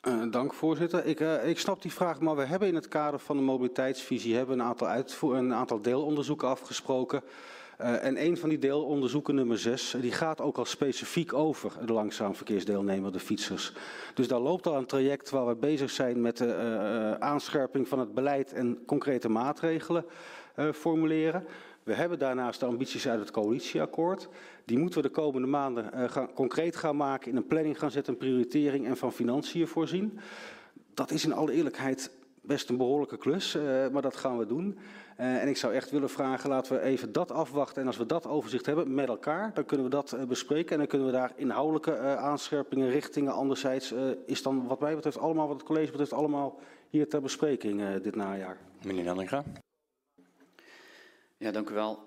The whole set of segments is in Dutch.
Dank voorzitter. Ik snap die vraag, maar we hebben in het kader van de mobiliteitsvisie een aantal deelonderzoeken afgesproken. En een van die deelonderzoeken, nummer 6, die gaat ook al specifiek over de langzaam verkeersdeelnemer, de fietsers. Dus daar loopt al een traject waar we bezig zijn met de aanscherping van het beleid en concrete maatregelen formuleren. We hebben daarnaast de ambities uit het coalitieakkoord. Die moeten we de komende maanden concreet gaan maken, in een planning gaan zetten, een prioritering en van financiën voorzien. Dat is in alle eerlijkheid best een behoorlijke klus, maar dat gaan we doen. En ik zou echt willen vragen, laten we even dat afwachten. En als we dat overzicht hebben met elkaar, dan kunnen we dat bespreken. En dan kunnen we daar inhoudelijke aanscherpingen, richtingen. Anderzijds is dan wat mij betreft allemaal, wat het college betreft, allemaal hier ter bespreking dit najaar. Meneer Nanninga. Ja, dank u wel.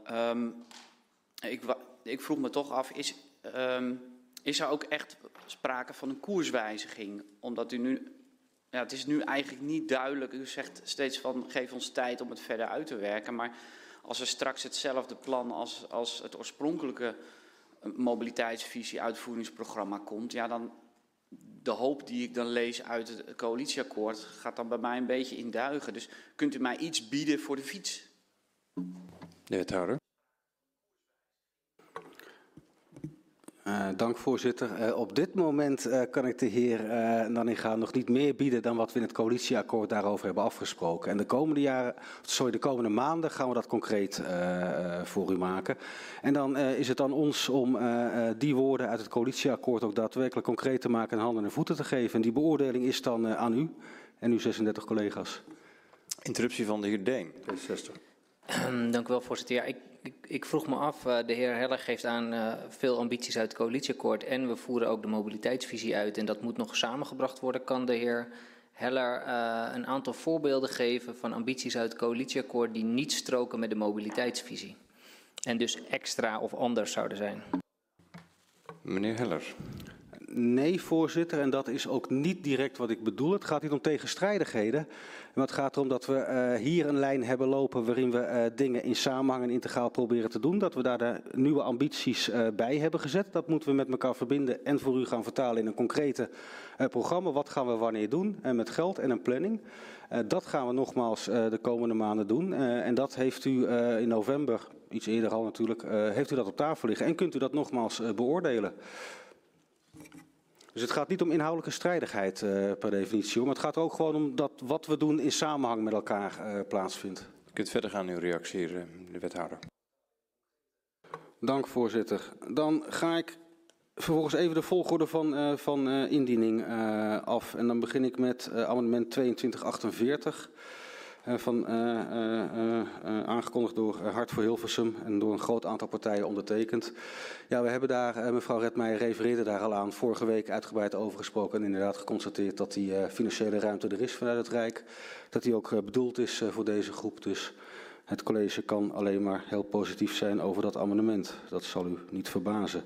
Ik vroeg me toch af, is er ook echt sprake van een koerswijziging? Omdat u nu, ja, het is nu eigenlijk niet duidelijk, u zegt steeds van geef ons tijd om het verder uit te werken. Maar als er straks hetzelfde plan als het oorspronkelijke mobiliteitsvisie uitvoeringsprogramma komt, ja, dan de hoop die ik dan lees uit het coalitieakkoord gaat dan bij mij een beetje in duigen. Dus kunt u mij iets bieden voor de fiets? De wethouder. Dank voorzitter. Op dit moment kan ik de heer Nanninga nog niet meer bieden dan wat we in het coalitieakkoord daarover hebben afgesproken. En de komende maanden gaan we dat concreet voor u maken. En dan is het aan ons om die woorden uit het coalitieakkoord ook daadwerkelijk concreet te maken en handen en voeten te geven. En die beoordeling is dan aan u en uw 36 collega's. Interruptie van de heer Deen, D66. Dank u wel, voorzitter. Ja, ik vroeg me af, de heer Heller geeft aan veel ambities uit het coalitieakkoord en we voeren ook de mobiliteitsvisie uit en dat moet nog samengebracht worden. Kan de heer Heller een aantal voorbeelden geven van ambities uit het coalitieakkoord die niet stroken met de mobiliteitsvisie en dus extra of anders zouden zijn? Meneer Heller. Nee, voorzitter, en dat is ook niet direct wat ik bedoel. Het gaat niet om tegenstrijdigheden, maar het gaat erom dat we hier een lijn hebben lopen waarin we dingen in samenhang en integraal proberen te doen. Dat we daar de nieuwe ambities bij hebben gezet. Dat moeten we met elkaar verbinden en voor u gaan vertalen in een concrete programma. Wat gaan we wanneer doen? Met geld en een planning. Dat gaan we nogmaals de komende maanden doen. En dat heeft u in november, iets eerder al natuurlijk, heeft u dat op tafel liggen. En kunt u dat nogmaals beoordelen. Dus het gaat niet om inhoudelijke strijdigheid per definitie, maar het gaat er ook gewoon om dat wat we doen in samenhang met elkaar plaatsvindt. U kunt verder gaan in uw reactie, de wethouder. Dank voorzitter. Dan ga ik vervolgens even de volgorde van indiening af. En dan begin ik met amendement 2248. Aangekondigd door Hart voor Hilversum en door een groot aantal partijen ondertekend. Ja, we hebben daar, mevrouw Redmeijer refereerde daar al aan, vorige week uitgebreid over gesproken en inderdaad geconstateerd dat die financiële ruimte er is vanuit het Rijk. Dat die ook bedoeld is voor deze groep. Dus het college kan alleen maar heel positief zijn over dat amendement. Dat zal u niet verbazen.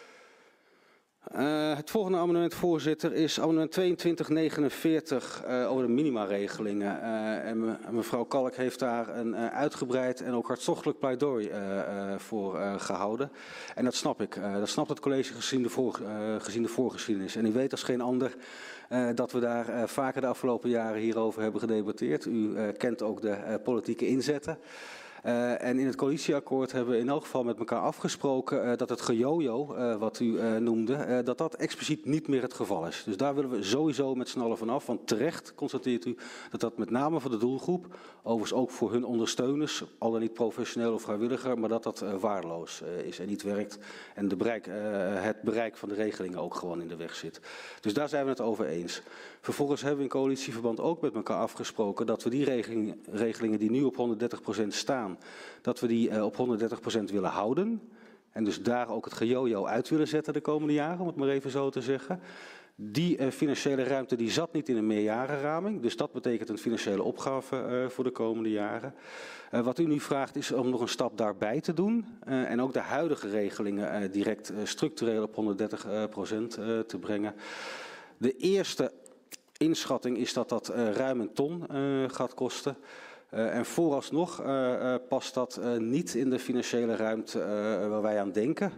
Het volgende amendement, voorzitter, is amendement 2249 over de minimaregelingen. En mevrouw Kalk heeft daar een uitgebreid en ook hartstochtelijk pleidooi voor gehouden. En dat snap ik. Dat snapt het college gezien de voorgeschiedenis. En u weet als geen ander dat we daar vaker de afgelopen jaren hierover hebben gedebatteerd. U kent ook de politieke inzetten. En in het coalitieakkoord hebben we in elk geval met elkaar afgesproken dat het gejojo, wat u noemde, dat expliciet niet meer het geval is. Dus daar willen we sowieso met z'n allen vanaf. Want terecht constateert u dat met name voor de doelgroep, overigens ook voor hun ondersteuners, al dan niet professioneel of vrijwilliger, maar dat waardeloos is en niet werkt. En het bereik van de regelingen ook gewoon in de weg zit. Dus daar zijn we het over eens. Vervolgens hebben we in coalitieverband ook met elkaar afgesproken dat we die regelingen die nu op 130% staan, dat we die op 130% willen houden. En dus daar ook het gejojo uit willen zetten de komende jaren, om het maar even zo te zeggen. Die financiële ruimte die zat niet in een meerjarenraming. Dus dat betekent een financiële opgave voor de komende jaren. Wat u nu vraagt is om nog een stap daarbij te doen. En ook de huidige regelingen direct structureel op 130% te brengen. De eerste inschatting is dat dat ruim een ton gaat kosten. En vooralsnog past dat niet in de financiële ruimte waar wij aan denken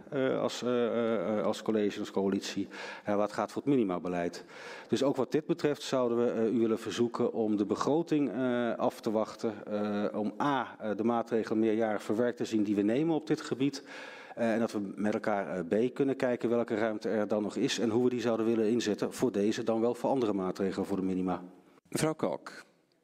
als college, als coalitie, waar het gaat voor het minimabeleid. Dus ook wat dit betreft zouden we u willen verzoeken om de begroting af te wachten, om de maatregelen meerjarig verwerkt te zien die we nemen op dit gebied. En dat we met elkaar kunnen kijken welke ruimte er dan nog is en hoe we die zouden willen inzetten voor deze dan wel voor andere maatregelen voor de minima. Mevrouw Kalk.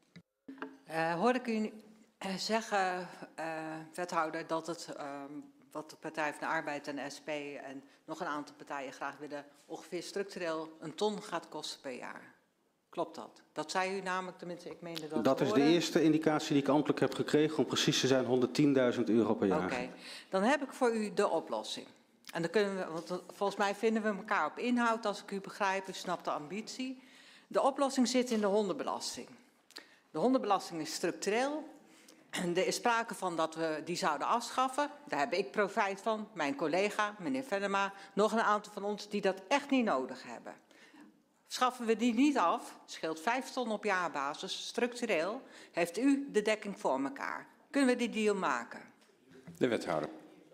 Hoorde ik u zeggen, wethouder, dat het wat de Partij van de Arbeid en de SP en nog een aantal partijen graag willen ongeveer structureel 1 ton gaat kosten per jaar. Klopt dat? Dat zei u namelijk, tenminste ik meende dat. Dat is de eerste indicatie die ik ambtelijk heb gekregen, om precies te zijn €110.000 per jaar. Oké, dan heb ik voor u de oplossing. En dan kunnen we, want volgens mij vinden we elkaar op inhoud, als ik u begrijp, u snapt de ambitie. De oplossing zit in de hondenbelasting. De hondenbelasting is structureel. Er is sprake van dat we die zouden afschaffen. Daar heb ik profijt van. Mijn collega, meneer Venema, nog een aantal van ons die dat echt niet nodig hebben. Schaffen we die niet af, scheelt 5 ton op jaarbasis, structureel, heeft u de dekking voor elkaar. Kunnen we die deal maken? De wethouder.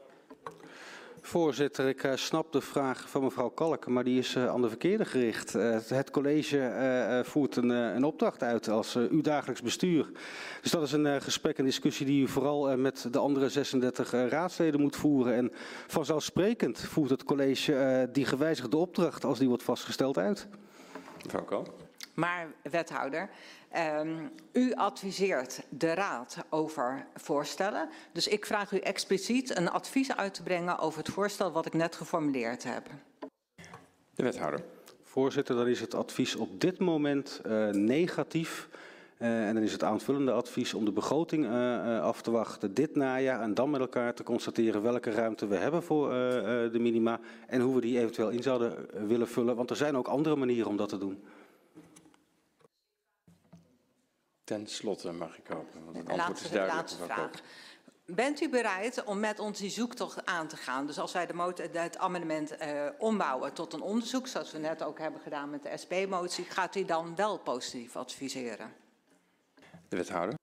Voorzitter, ik snap de vraag van mevrouw Kalk, maar die is aan de verkeerde gericht. Het college voert een opdracht uit als uw dagelijks bestuur. Dus dat is een gesprek en discussie die u vooral met de andere 36 raadsleden moet voeren. En vanzelfsprekend voert het college die gewijzigde opdracht, als die wordt vastgesteld, uit. Mevrouw Kalk. Maar, wethouder, u adviseert de raad over voorstellen. Dus ik vraag u expliciet een advies uit te brengen over het voorstel wat ik net geformuleerd heb. De wethouder. Voorzitter, dan is het advies op dit moment negatief. En dan is het aanvullende advies om de begroting af te wachten dit najaar en dan met elkaar te constateren welke ruimte we hebben voor de minima en hoe we die eventueel in zouden willen vullen. Want er zijn ook andere manieren om dat te doen. Ten slotte mag ik hopen, want het antwoord is De duidelijk. laatste vraag. Bent u bereid om met ons die zoektocht aan te gaan? Dus als wij het amendement ombouwen tot een onderzoek, zoals we net ook hebben gedaan met de SP-motie, gaat u dan wel positief adviseren? De wethouder.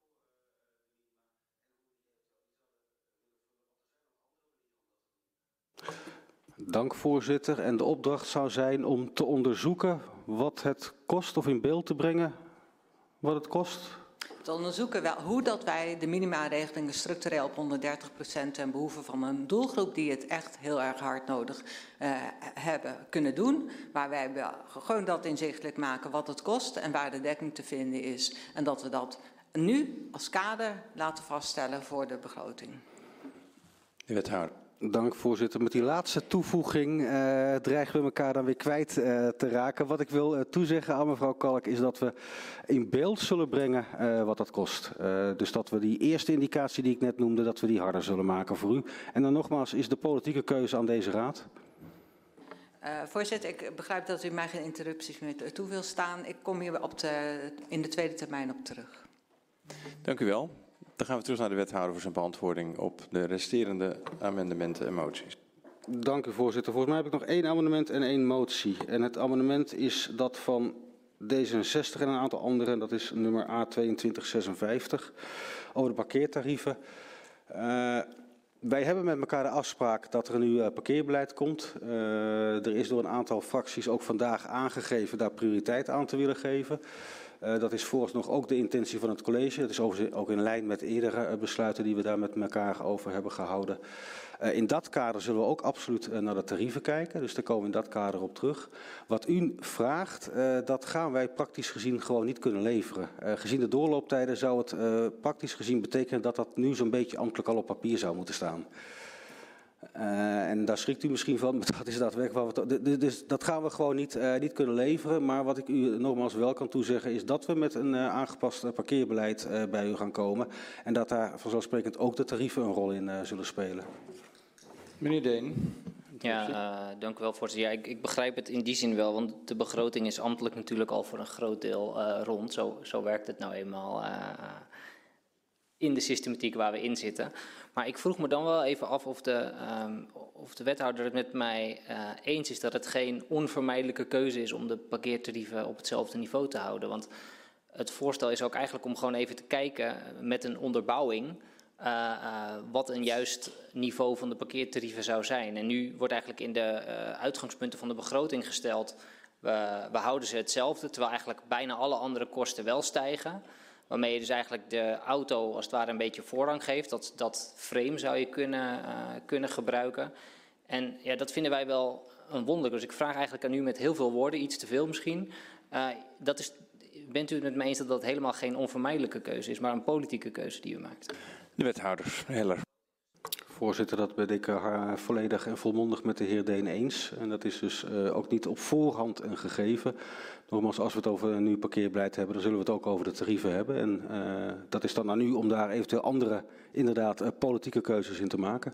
Dank, voorzitter. En de opdracht zou zijn om te onderzoeken wat het kost, of in beeld te brengen wat het kost. Te onderzoeken hoe dat wij de minimaregelingen structureel op 130% ten behoeve van een doelgroep die het echt heel erg hard nodig hebben kunnen doen. Waar wij gewoon dat inzichtelijk maken wat het kost en waar de dekking te vinden is. En dat we dat nu als kader laten vaststellen voor de begroting. De wethouder. Dank, voorzitter. Met die laatste toevoeging dreigen we elkaar dan weer kwijt te raken. Wat ik wil toezeggen aan mevrouw Kalk is dat we in beeld zullen brengen wat dat kost. Dus dat we die eerste indicatie die ik net noemde, dat we die harder zullen maken voor u. En dan nogmaals, is de politieke keuze aan deze raad. Voorzitter, ik begrijp dat u mij geen interrupties meer toe wil staan. Ik kom hier in de tweede termijn op terug. Dank u wel. Dan gaan we terug naar de wethouder voor zijn beantwoording op de resterende amendementen en moties. Dank u, voorzitter. Volgens mij heb ik nog 1 amendement en 1 motie. En het amendement is dat van D66 en een aantal anderen. Dat is nummer A2256 over de parkeertarieven. Wij hebben met elkaar de afspraak dat er een nieuw parkeerbeleid komt. Er is door een aantal fracties ook vandaag aangegeven daar prioriteit aan te willen geven. Dat is vooralsnog ook de intentie van het college. Dat is overigens ook in lijn met eerdere besluiten die we daar met elkaar over hebben gehouden. In dat kader zullen we ook absoluut naar de tarieven kijken. Dus daar komen we in dat kader op terug. Wat u vraagt, dat gaan wij praktisch gezien gewoon niet kunnen leveren. Gezien de doorlooptijden zou het praktisch gezien betekenen dat dat nu zo'n beetje ambtelijk al op papier zou moeten staan. En daar schrikt u misschien van, maar dat is daadwerkelijk wat we... Dus dat gaan we gewoon niet kunnen leveren. Maar wat ik u nogmaals wel kan toezeggen is dat we met een aangepast parkeerbeleid bij u gaan komen. En dat daar vanzelfsprekend ook de tarieven een rol in zullen spelen. Meneer Deen. Ja, dank u wel, voorzitter. Ja, ik begrijp het in die zin wel, want de begroting is ambtelijk natuurlijk al voor een groot deel rond. Zo werkt het nou eenmaal in de systematiek waar we in zitten. Maar ik vroeg me dan wel even af of de wethouder het met mij eens is dat het geen onvermijdelijke keuze is om de parkeertarieven op hetzelfde niveau te houden. Want het voorstel is ook eigenlijk om gewoon even te kijken met een onderbouwing wat een juist niveau van de parkeertarieven zou zijn. En nu wordt eigenlijk in de uitgangspunten van de begroting gesteld, we houden ze hetzelfde, terwijl eigenlijk bijna alle andere kosten wel stijgen. Waarmee je dus eigenlijk de auto als het ware een beetje voorrang geeft. Dat frame zou je kunnen gebruiken. En ja, dat vinden wij wel een wonder. Dus ik vraag eigenlijk aan u met heel veel woorden, iets te veel misschien. Bent u het met me eens dat dat helemaal geen onvermijdelijke keuze is, maar een politieke keuze die u maakt? De wethouder, Heller. Voorzitter, dat ben ik volledig en volmondig met de heer Deen eens. En dat is dus ook niet op voorhand een gegeven. Nogmaals, als we het over een nieuw parkeerbeleid hebben, dan zullen we het ook over de tarieven hebben. En dat is dan aan u om daar eventueel andere, inderdaad, politieke keuzes in te maken.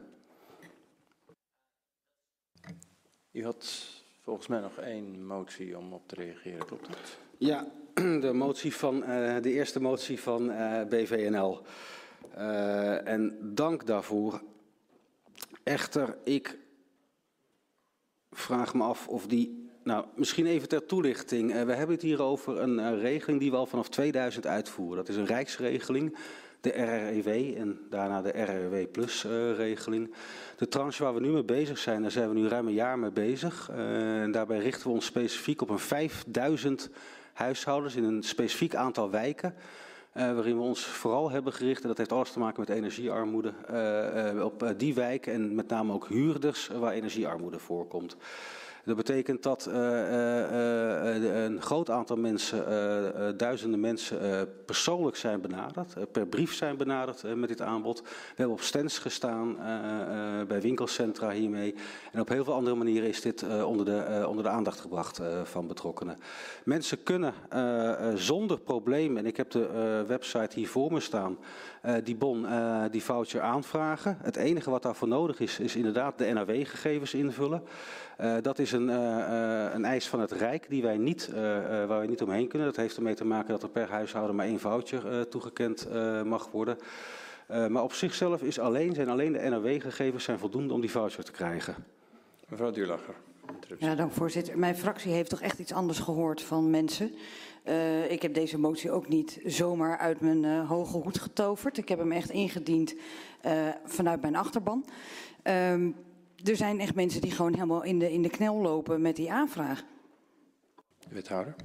U had volgens mij nog 1 motie om op te reageren, klopt dat? Ja, de eerste motie van BVNL. En dank daarvoor. Echter, ik vraag me af of die... Nou, misschien even ter toelichting. We hebben het hier over een regeling die we al vanaf 2000 uitvoeren. Dat is een rijksregeling, de RREW en daarna de RRW Plus regeling. De tranche waar we nu mee bezig zijn, daar zijn we nu ruim een jaar mee bezig. En daarbij richten we ons specifiek op een 5000 huishoudens in een specifiek aantal wijken. Waarin we ons vooral hebben gericht, en dat heeft alles te maken met energiearmoede, op die wijken en met name ook huurders waar energiearmoede voorkomt. Dat betekent dat een groot aantal mensen, duizenden mensen, persoonlijk zijn benaderd, per brief zijn benaderd met dit aanbod. We hebben op stands gestaan, bij winkelcentra hiermee. En op heel veel andere manieren is dit onder de aandacht gebracht van betrokkenen. Mensen kunnen zonder probleem, en ik heb de website hier voor me staan, die bon, die voucher aanvragen. Het enige wat daarvoor nodig is inderdaad de NAW-gegevens invullen. Dat is een eis van het Rijk die waar wij niet omheen kunnen. Dat heeft ermee te maken dat er per huishouden maar 1 voucher toegekend mag worden. Maar op zichzelf zijn alleen de NAW-gegevens voldoende om die voucher te krijgen. Mevrouw Duurlacher. Ja, dank voorzitter. Mijn fractie heeft toch echt iets anders gehoord van mensen. Ik heb deze motie ook niet zomaar uit mijn hoge hoed getoverd. Ik heb hem echt ingediend vanuit mijn achterban. Er zijn echt mensen die gewoon helemaal in de knel lopen met die aanvraag. Wethouder.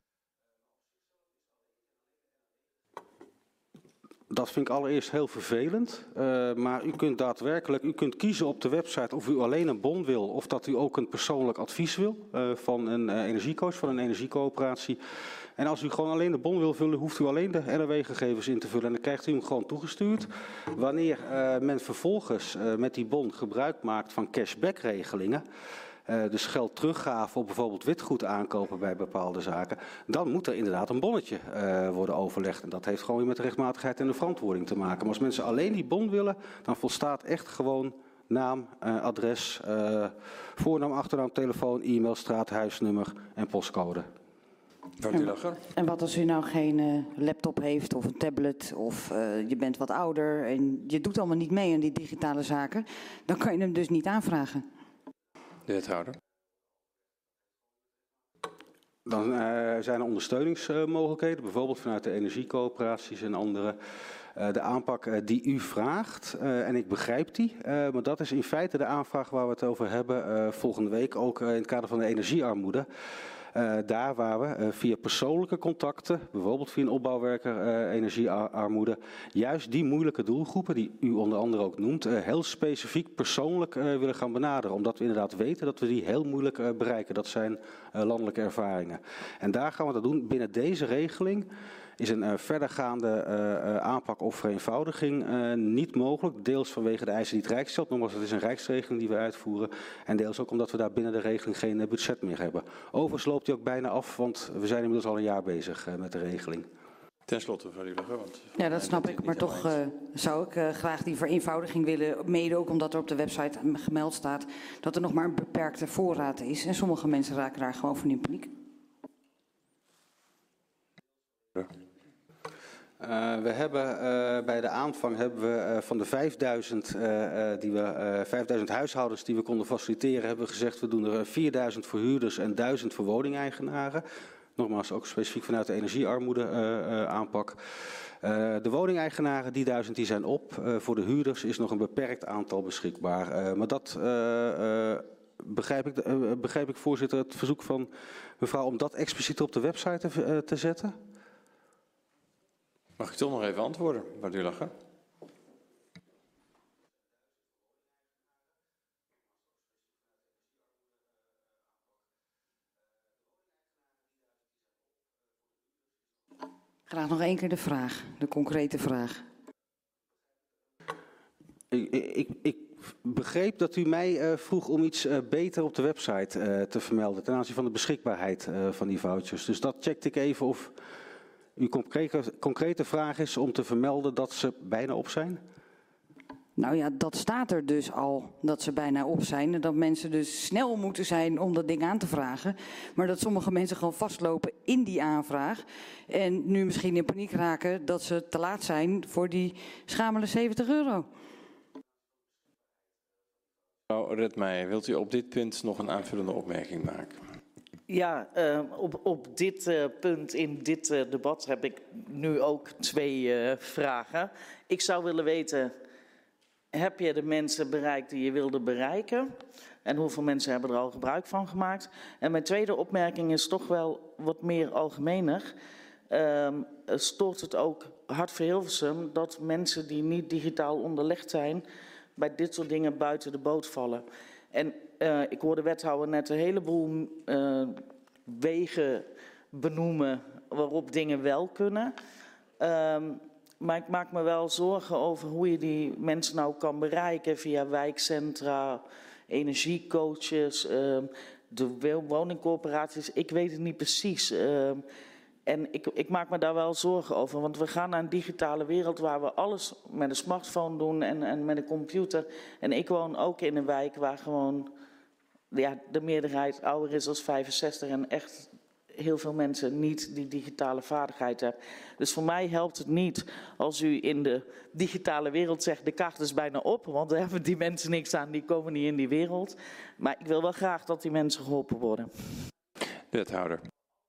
Dat vind ik allereerst heel vervelend, maar u kunt kiezen op de website of u alleen een bon wil of dat u ook een persoonlijk advies wil van een energiecoach, van een energiecoöperatie. En als u gewoon alleen de bon wil vullen, hoeft u alleen de NAW-gegevens in te vullen en dan krijgt u hem gewoon toegestuurd. Wanneer men vervolgens met die bon gebruik maakt van cashback-regelingen, dus geld teruggave op bijvoorbeeld witgoed aankopen bij bepaalde zaken, dan moet er inderdaad een bonnetje worden overlegd. En dat heeft gewoon weer met de rechtmatigheid en de verantwoording te maken. Maar als mensen alleen die bon willen, dan volstaat echt gewoon naam, adres, voornaam, achternaam, telefoon, e-mail, straat, huisnummer en postcode. En wat als u nou geen laptop heeft of een tablet of je bent wat ouder en je doet allemaal niet mee aan die digitale zaken, dan kan je hem dus niet aanvragen. De wethouder. Dan zijn er ondersteuningsmogelijkheden, bijvoorbeeld vanuit de energiecoöperaties en andere. De aanpak die u vraagt, en ik begrijp die, maar dat is in feite de aanvraag waar we het over hebben volgende week, ook in het kader van de energiearmoede. Daar waar we via persoonlijke contacten, bijvoorbeeld via een opbouwwerker energiearmoede, juist die moeilijke doelgroepen, die u onder andere ook noemt, heel specifiek persoonlijk willen gaan benaderen. Omdat we inderdaad weten dat we die heel moeilijk bereiken. Dat zijn landelijke ervaringen. En daar gaan we dat doen. Binnen deze regeling is een verdergaande aanpak of vereenvoudiging niet mogelijk. Deels vanwege de eisen die het Rijk stelt. Nogmaals, het is een rijksregeling die we uitvoeren. En deels ook omdat we daar binnen de regeling geen budget meer hebben. Overigens loopt die ook bijna af, want we zijn inmiddels al een jaar bezig met de regeling. Ten slotte, mevrouw Duurlacher. Ja, dat snap ik. Maar toch zou ik graag die vereenvoudiging willen. Mede ook omdat er op de website gemeld staat dat er nog maar een beperkte voorraad is. En sommige mensen raken daar gewoon van in paniek. We hebben bij de aanvang van de 5000 huishoudens die we konden faciliteren, hebben we gezegd we doen er 4000 voor huurders en 1000 voor woningeigenaren. Nogmaals, ook specifiek vanuit de energiearmoede aanpak. De woningeigenaren, die 1000 die zijn op. Voor de huurders is nog een beperkt aantal beschikbaar. Maar dat begrijp ik, voorzitter, het verzoek van mevrouw om dat expliciet op de website te zetten? Mag ik toch nog even antwoorden, mevrouw Duurlacher? Graag nog één keer de vraag, de concrete vraag. Ik begreep dat u mij vroeg om iets beter op de website te vermelden ten aanzien van de beschikbaarheid van die vouchers. Dus dat checkte ik even of uw concrete vraag is om te vermelden dat ze bijna op zijn. Nou ja, dat staat er dus al, dat ze bijna op zijn. En dat mensen dus snel moeten zijn om dat ding aan te vragen. Maar dat sommige mensen gewoon vastlopen in die aanvraag. En nu misschien in paniek raken dat ze te laat zijn voor die schamele €70. Mevrouw Redmeijer, wilt u op dit punt nog een aanvullende opmerking maken? Ja, op dit punt in dit debat heb ik nu ook 2 vragen. Ik zou willen weten, heb je de mensen bereikt die je wilde bereiken? En hoeveel mensen hebben er al gebruik van gemaakt? En mijn tweede opmerking is toch wel wat meer algemener. Stoort het ook Hart voor Hilversum dat mensen die niet digitaal onderlegd zijn bij dit soort dingen buiten de boot vallen? En ik hoorde de wethouder net een heleboel wegen benoemen waarop dingen wel kunnen. Maar ik maak me wel zorgen over hoe je die mensen nou kan bereiken via wijkcentra, energiecoaches, de woningcorporaties. Ik weet het niet precies. En ik maak me daar wel zorgen over, want we gaan naar een digitale wereld waar we alles met een smartphone doen en met een computer. En ik woon ook in een wijk waar gewoon de meerderheid ouder is dan 65 en echt heel veel mensen niet die digitale vaardigheid hebben. Dus voor mij helpt het niet als u in de digitale wereld zegt de kaart is bijna op, want daar hebben die mensen niks aan, die komen niet in die wereld. Maar ik wil wel graag dat die mensen geholpen worden. Wethouder.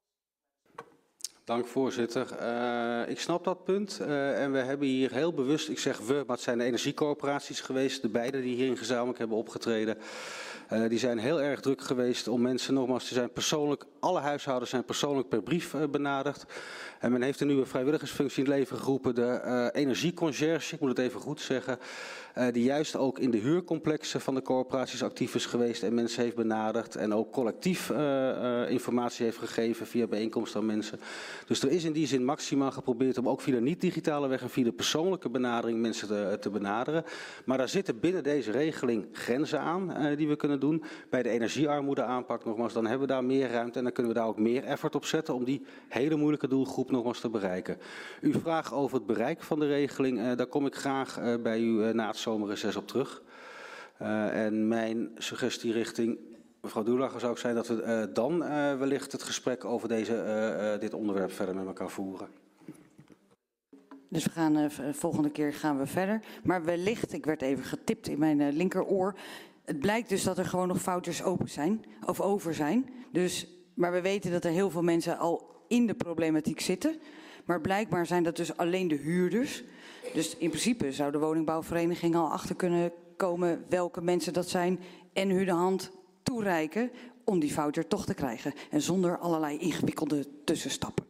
Dank voorzitter. Ik snap dat punt en we hebben hier heel bewust, ik zeg we, maar het zijn de energiecorporaties geweest, de beide die hierin gezamenlijk hebben opgetreden. Die zijn heel erg druk geweest om mensen, nogmaals, te zijn persoonlijk, alle huishoudens zijn persoonlijk per brief benaderd. En men heeft een nieuwe vrijwilligersfunctie in het leven geroepen, de energieconcierge, ik moet het even goed zeggen, die juist ook in de huurcomplexen van de corporaties actief is geweest en mensen heeft benaderd en ook collectief informatie heeft gegeven via bijeenkomsten aan mensen. Dus er is in die zin maximaal geprobeerd om ook via de niet-digitale weg en via de persoonlijke benadering mensen te benaderen. Maar daar zitten binnen deze regeling grenzen aan die we kunnen doen. Bij de energiearmoede aanpak nogmaals, dan hebben we daar meer ruimte en dan kunnen we daar ook meer effort op zetten om die hele moeilijke doelgroep nogmaals te bereiken. Uw vraag over het bereik van de regeling, daar kom ik graag bij u na het zomerreces op terug. En mijn suggestie richting mevrouw Duurlacher zou ook zijn dat we dan wellicht het gesprek over dit onderwerp verder met elkaar voeren. Dus we gaan volgende keer gaan we verder. Maar wellicht, ik werd even getipt in mijn linkeroor. Het blijkt dus dat er gewoon nog vouchers open zijn, of over zijn. Dus, maar we weten dat er heel veel mensen al in de problematiek zitten. Maar blijkbaar zijn dat dus alleen de huurders. Dus in principe zou de woningbouwvereniging al achter kunnen komen welke mensen dat zijn en hun de hand toereiken om die voucher toch te krijgen. En zonder allerlei ingewikkelde tussenstappen.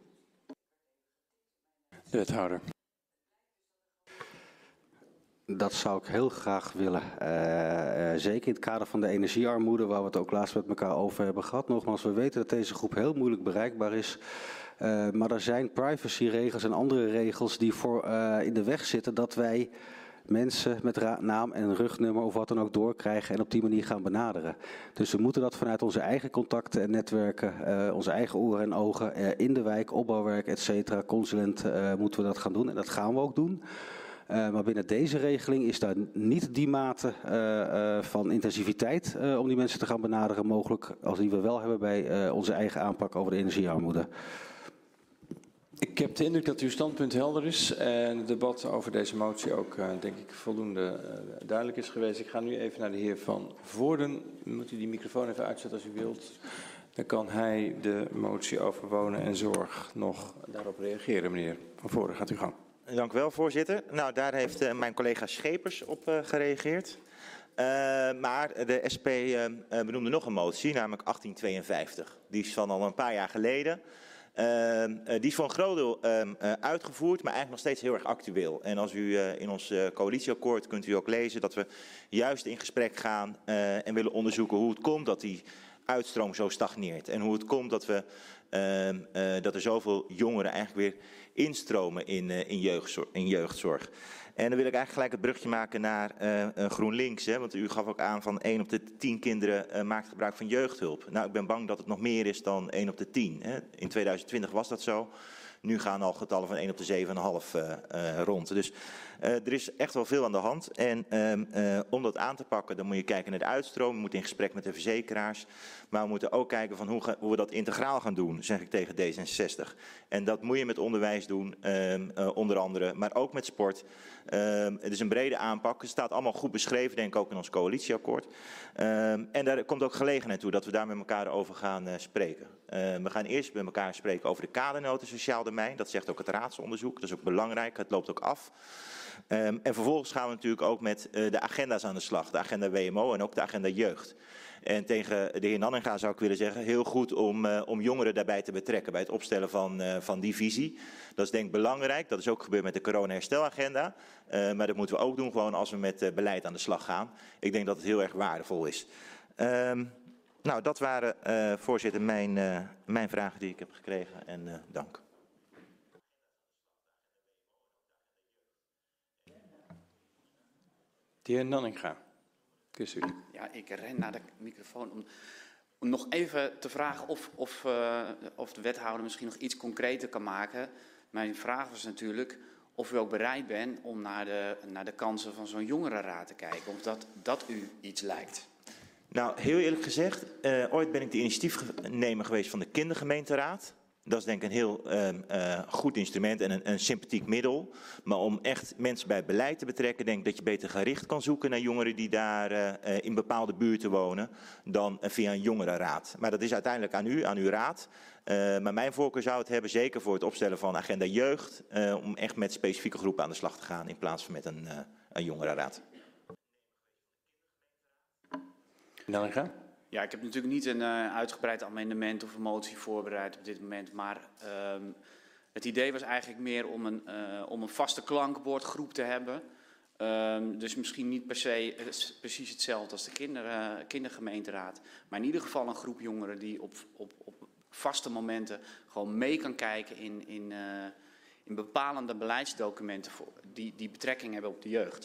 De wethouder. Dat zou ik heel graag willen. Zeker in het kader van de energiearmoede, waar we het ook laatst met elkaar over hebben gehad. Nogmaals, we weten dat deze groep heel moeilijk bereikbaar is. Maar er zijn privacyregels en andere regels die voor in de weg zitten dat wij mensen met naam en rugnummer of wat dan ook doorkrijgen en op die manier gaan benaderen. Dus we moeten dat vanuit onze eigen contacten en netwerken, onze eigen oren en ogen in de wijk, opbouwwerk, et cetera, consulent, moeten we dat gaan doen en dat gaan we ook doen. Maar binnen deze regeling is daar niet die mate van intensiviteit om die mensen te gaan benaderen mogelijk als die we wel hebben bij onze eigen aanpak over de energiearmoede. Ik heb de indruk dat uw standpunt helder is en het debat over deze motie ook, denk ik, voldoende duidelijk is geweest. Ik ga nu even naar de heer Van Voorden. Moet u die microfoon even uitzetten als u wilt. Dan kan hij de motie over wonen en zorg nog daarop reageren, meneer Van Voren. Gaat u gang. Dank u wel, voorzitter. Nou, daar heeft mijn collega Schepers op gereageerd. Maar de SP benoemde nog een motie, namelijk 1852. Die is van al een paar jaar geleden. Die is voor een groot deel uitgevoerd, maar eigenlijk nog steeds heel erg actueel. En als u in ons coalitieakkoord kunt u ook lezen dat we juist in gesprek gaan en willen onderzoeken hoe het komt dat die uitstroom zo stagneert. En hoe het komt dat dat er zoveel jongeren eigenlijk weer instromen in jeugdzorg. En dan wil ik eigenlijk gelijk het brugje maken naar GroenLinks. Hè, want u gaf ook aan van 1 op de 10 kinderen maakt gebruik van jeugdhulp. Nou, ik ben bang dat het nog meer is dan 1 op de 10. Hè. In 2020 was dat zo. Nu gaan al getallen van 1 op de 7,5 rond. Dus er is echt wel veel aan de hand. En om dat aan te pakken, dan moet je kijken naar de uitstroom. We moeten in gesprek met de verzekeraars. Maar we moeten ook kijken van hoe we dat integraal gaan doen, zeg ik tegen D66. En dat moet je met onderwijs doen, onder andere, maar ook met sport. Het is een brede aanpak. Het staat allemaal goed beschreven, denk ik ook in ons coalitieakkoord. En daar komt ook gelegenheid toe dat we daar met elkaar over gaan spreken. We gaan eerst met elkaar spreken over de kadernoten sociaal domein. Dat zegt ook het raadsonderzoek. Dat is ook belangrijk. Het loopt ook af. En vervolgens gaan we natuurlijk ook met de agenda's aan de slag. De agenda WMO en ook de agenda jeugd. En tegen de heer Nanninga zou ik willen zeggen, heel goed om jongeren daarbij te betrekken bij het opstellen van die visie. Dat is denk ik belangrijk. Dat is ook gebeurd met de corona-herstelagenda. Maar dat moeten we ook doen gewoon als we met beleid aan de slag gaan. Ik denk dat het heel erg waardevol is. Nou, dat waren, voorzitter, mijn vragen die ik heb gekregen. En dank. De heer Nanninga. Kus u. Ja, ik ren naar de microfoon om nog even te vragen of de wethouder misschien nog iets concreter kan maken. Mijn vraag was natuurlijk of u ook bereid bent om naar de kansen van zo'n jongerenraad te kijken. Of dat u iets lijkt. Nou, heel eerlijk gezegd, ooit ben ik de initiatiefnemer geweest van de kindergemeenteraad. Dat is denk ik een heel goed instrument en een sympathiek middel. Maar om echt mensen bij het beleid te betrekken, denk ik dat je beter gericht kan zoeken naar jongeren die daar in bepaalde buurten wonen, dan via een jongerenraad. Maar dat is uiteindelijk aan uw raad. Maar mijn voorkeur zou het hebben, zeker voor het opstellen van agenda jeugd, om echt met specifieke groepen aan de slag te gaan in plaats van met een jongerenraad. Nanninga? Ja, ik heb natuurlijk niet een uitgebreid amendement of een motie voorbereid op dit moment. Maar het idee was eigenlijk meer om een vaste klankbordgroep te hebben. Dus misschien niet per se precies hetzelfde als de kindergemeenteraad. Maar in ieder geval een groep jongeren die op vaste momenten gewoon mee kan kijken in bepalende beleidsdocumenten die betrekking hebben op de jeugd.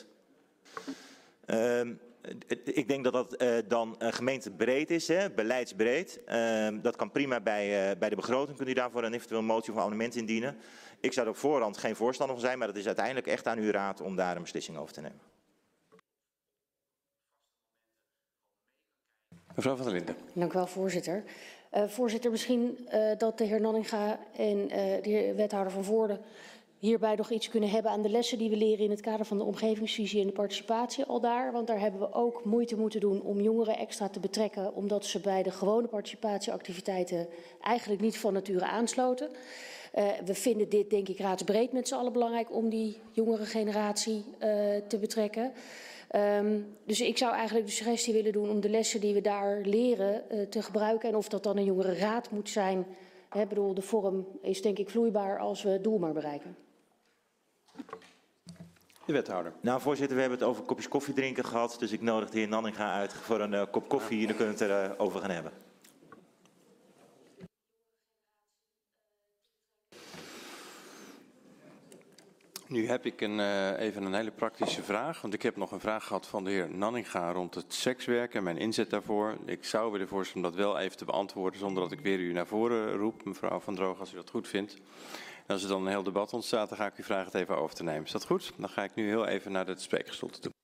Ik denk dat dat dan gemeentebreed is, hè, beleidsbreed. Dat kan prima bij de begroting. Kunt u daarvoor een eventueel motie of amendement indienen. Ik zou er op voorhand geen voorstander van zijn, maar dat is uiteindelijk echt aan uw raad om daar een beslissing over te nemen. Mevrouw van der Linden. Dank u wel, voorzitter. Voorzitter, misschien dat de heer Nanninga en de heer wethouder Van Voorde hierbij nog iets kunnen hebben aan de lessen die we leren in het kader van de omgevingsvisie en de participatie al daar. Want daar hebben we ook moeite moeten doen om jongeren extra te betrekken, omdat ze bij de gewone participatieactiviteiten eigenlijk niet van nature aansloten. We vinden dit, denk ik, raadsbreed met z'n allen belangrijk om die jongere generatie te betrekken. Dus ik zou eigenlijk de suggestie willen doen om de lessen die we daar leren te gebruiken. En of dat dan een jongerenraad moet zijn. Ik bedoel, de vorm is denk ik vloeibaar als we het doel maar bereiken. De wethouder. Nou, voorzitter, we hebben het over kopjes koffie drinken gehad. Dus ik nodig de heer Nanninga uit voor een kop koffie. En dan kunnen we het erover gaan hebben. Nu heb ik even een hele praktische vraag. Want ik heb nog een vraag gehad van de heer Nanninga rond het sekswerk en mijn inzet daarvoor. Ik zou willen voorstellen om dat wel even te beantwoorden zonder dat ik weer u naar voren roep, mevrouw Van Droog, als u dat goed vindt. En als er dan een heel debat ontstaat, dan ga ik u vragen het even over te nemen. Is dat goed? Dan ga ik nu heel even naar het spreekgestoelte toe.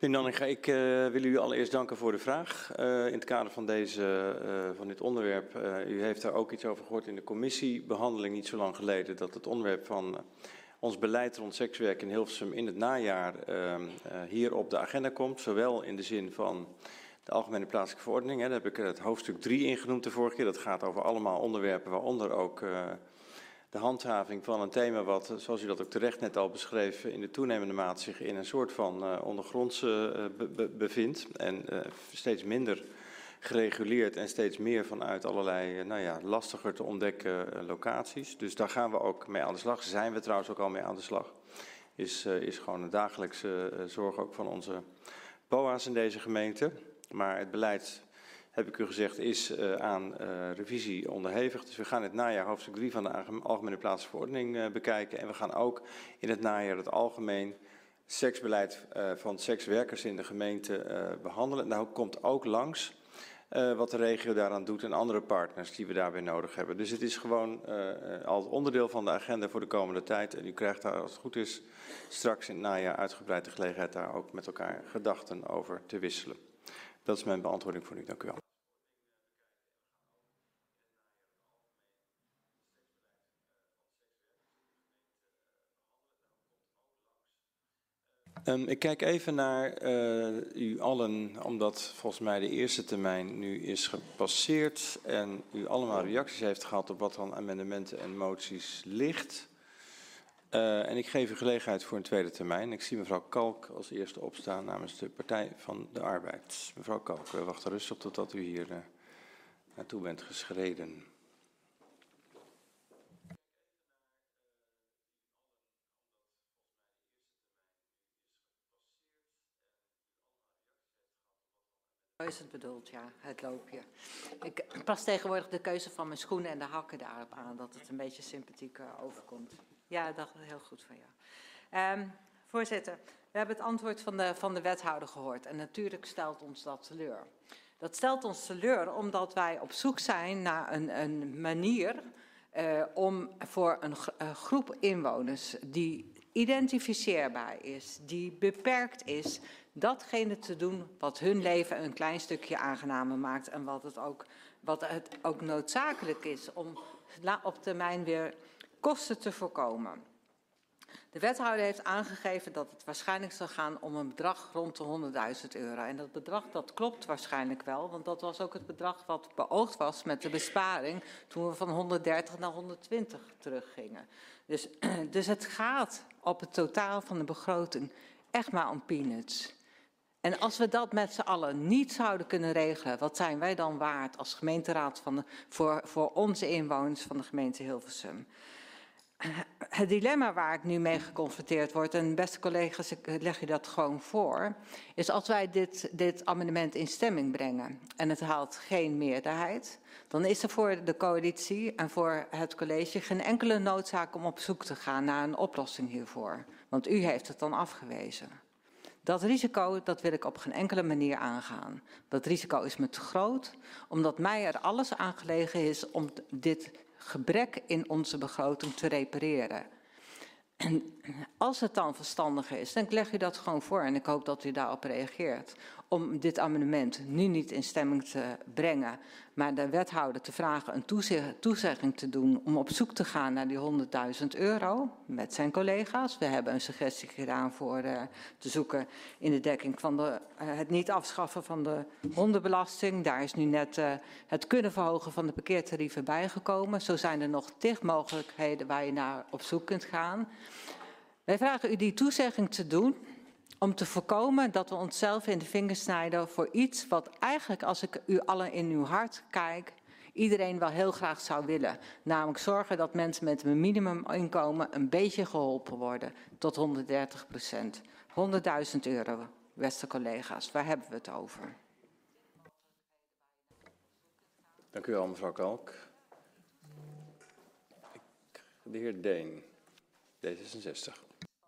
Meneer Nanninga, ik wil u allereerst danken voor de vraag. In het kader van, van dit onderwerp, u heeft daar ook iets over gehoord in de commissiebehandeling niet zo lang geleden, dat het onderwerp van ons beleid rond sekswerk in Hilversum in het najaar hier op de agenda komt. Zowel in de zin van de Algemene Plaatselijke Verordening, daar heb ik het hoofdstuk 3 ingenoemd de vorige keer. Dat gaat over allemaal onderwerpen, waaronder ook de handhaving van een thema wat, zoals u dat ook terecht net al beschreef, in de toenemende mate zich in een soort van ondergronds bevindt. En steeds minder gereguleerd en steeds meer vanuit allerlei lastiger te ontdekken locaties. Dus daar gaan we ook mee aan de slag. Zijn we trouwens ook al mee aan de slag. Is gewoon een dagelijkse zorg ook van onze BOA's in deze gemeente. Maar het beleid, heb ik u gezegd, is aan revisie onderhevig. Dus we gaan het najaar hoofdstuk 3 van de Algemene Plaatselijke Verordening bekijken. En we gaan ook in het najaar het algemeen seksbeleid van sekswerkers in de gemeente behandelen. En daar komt ook langs wat de regio daaraan doet en andere partners die we daarbij nodig hebben. Dus het is gewoon al onderdeel van de agenda voor de komende tijd. En u krijgt daar, als het goed is, straks in het najaar uitgebreid de gelegenheid daar ook met elkaar gedachten over te wisselen. Dat is mijn beantwoording voor u. Dank u wel. Ik kijk even naar u allen, omdat volgens mij de eerste termijn nu is gepasseerd en u allemaal reacties heeft gehad op wat dan amendementen en moties ligt. En ik geef u gelegenheid voor een tweede termijn. Ik zie mevrouw Kalk als eerste opstaan namens de Partij van de Arbeid. Mevrouw Kalk, we wachten rustig totdat u hier naartoe bent geschreden. Is het bedoeld, ja, het loopje. Ik pas tegenwoordig de keuze van mijn schoenen en de hakken daarop aan, dat het een beetje sympathiek overkomt. Ja, dat is heel goed van jou. Voorzitter, we hebben het antwoord van de wethouder gehoord en natuurlijk stelt ons dat teleur. Dat stelt ons teleur omdat wij op zoek zijn naar een manier om voor een groep inwoners die identificeerbaar is, die beperkt is, datgene te doen wat hun leven een klein stukje aangenamer maakt en wat het ook noodzakelijk is om op termijn weer kosten te voorkomen. De wethouder heeft aangegeven dat het waarschijnlijk zal gaan om een bedrag rond de €100.000. En dat bedrag dat klopt waarschijnlijk wel, want dat was ook het bedrag wat beoogd was met de besparing toen we van 130 naar 120 teruggingen. Dus het gaat op het totaal van de begroting echt maar om peanuts. En als we dat met z'n allen niet zouden kunnen regelen, wat zijn wij dan waard als gemeenteraad voor onze inwoners van de gemeente Hilversum? Het dilemma waar ik nu mee geconfronteerd word, en beste collega's, ik leg u dat gewoon voor, is als wij dit amendement in stemming brengen en het haalt geen meerderheid, dan is er voor de coalitie en voor het college geen enkele noodzaak om op zoek te gaan naar een oplossing hiervoor. Want u heeft het dan afgewezen. Dat risico, dat wil ik op geen enkele manier aangaan. Dat risico is me te groot, omdat mij er alles aan gelegen is om dit gebrek in onze begroting te repareren. En als het dan verstandiger is, dan leg u dat gewoon voor en ik hoop dat u daarop reageert. Om dit amendement nu niet in stemming te brengen, maar de wethouder te vragen een toezegging te doen om op zoek te gaan naar die €100.000 met zijn collega's. We hebben een suggestie gedaan voor te zoeken in de dekking van het niet afschaffen van de hondenbelasting. Daar is nu net het kunnen verhogen van de parkeertarieven bijgekomen. Zo zijn er nog 10 mogelijkheden waar je naar op zoek kunt gaan. Wij vragen u die toezegging te doen om te voorkomen dat we onszelf in de vingers snijden voor iets wat eigenlijk, als ik u allen in uw hart kijk, iedereen wel heel graag zou willen. Namelijk zorgen dat mensen met een minimuminkomen een beetje geholpen worden tot 130%. €100.000, beste collega's, waar hebben we het over? Dank u wel, mevrouw Kalk. De heer Deen, D66.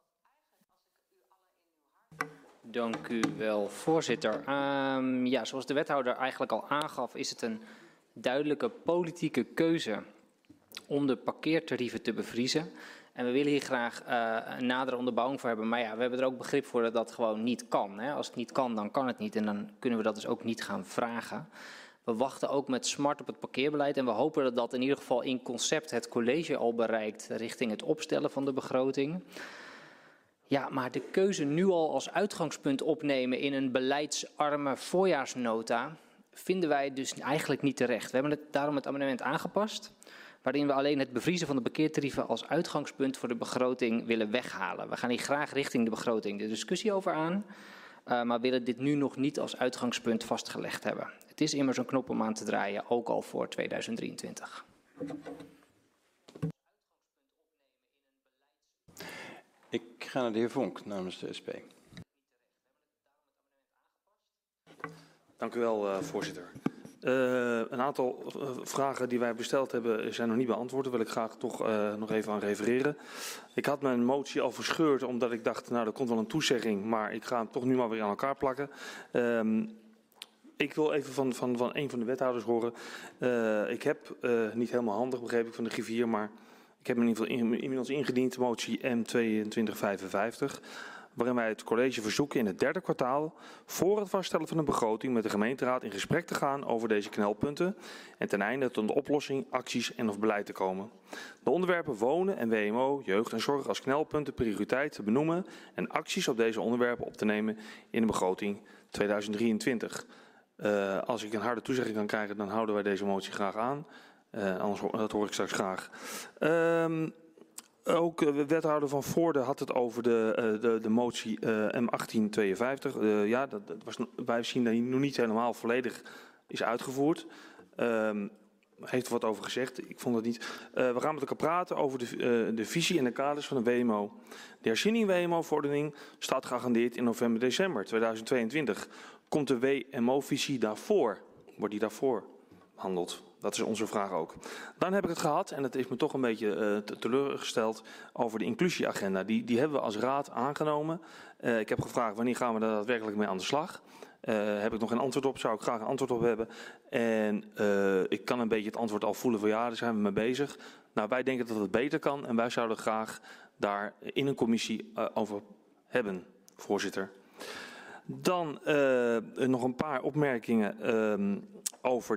Dank u wel, voorzitter. Ja, zoals de wethouder eigenlijk al aangaf, is het een duidelijke politieke keuze om de parkeertarieven te bevriezen. En we willen hier graag een nadere onderbouwing voor hebben. Maar ja, we hebben er ook begrip voor dat dat gewoon niet kan. Hè. Als het niet kan, dan kan het niet. En dan kunnen we dat dus ook niet gaan vragen. We wachten ook met smart op het parkeerbeleid. En we hopen dat dat in ieder geval in concept het college al bereikt richting het opstellen van de begroting. Ja, maar de keuze nu al als uitgangspunt opnemen in een beleidsarme voorjaarsnota vinden wij dus eigenlijk niet terecht. We hebben daarom het amendement aangepast, waarin we alleen het bevriezen van de parkeertarieven als uitgangspunt voor de begroting willen weghalen. We gaan hier graag richting de begroting de discussie over aan, maar willen dit nu nog niet als uitgangspunt vastgelegd hebben. Het is immers een knop om aan te draaien, ook al voor 2023. Ik ga naar de heer Vonk namens de SP. Dank u wel, voorzitter. Een aantal vragen die wij besteld hebben zijn nog niet beantwoord. Daar wil ik graag toch nog even aan refereren. Ik had mijn motie al verscheurd omdat ik dacht, nou, er komt wel een toezegging, maar ik ga hem toch nu maar weer aan elkaar plakken. Ik wil even van een van de wethouders horen. Ik heb, niet helemaal handig begreep ik van de griffier, maar ik heb in ieder geval inmiddels ingediend, motie M2255, waarin wij het college verzoeken in het derde kwartaal voor het vaststellen van een begroting met de gemeenteraad in gesprek te gaan over deze knelpunten en ten einde tot een oplossing, acties en of beleid te komen. De onderwerpen wonen en WMO, jeugd en zorg als knelpunten prioriteit te benoemen en acties op deze onderwerpen op te nemen in de begroting 2023. Als ik een harde toezegging kan krijgen, dan houden wij deze motie graag aan. Anders dat hoor ik straks graag. Ook wethouder Van Voorde had het over de motie M1852. Ja, wij zien dat hij nog niet helemaal volledig is uitgevoerd. Heeft er wat over gezegd. Ik vond het niet. We gaan met elkaar praten over de visie en de kaders van de WMO. De herziening WMO-verordening staat geagendeerd in november-december 2022. Komt de WMO-visie daarvoor? Wordt die daarvoor behandeld? Dat is onze vraag ook. Dan heb ik het gehad, en dat heeft me toch een beetje teleurgesteld, over de inclusieagenda. Die hebben we als raad aangenomen. Ik heb gevraagd wanneer gaan we daar daadwerkelijk mee aan de slag. Heb ik nog geen antwoord op, zou ik graag een antwoord op hebben. En ik kan een beetje het antwoord al voelen van ja, daar zijn we mee bezig. Nou, wij denken dat het beter kan en wij zouden graag daar in een commissie over hebben, voorzitter. Dan nog een paar opmerkingen over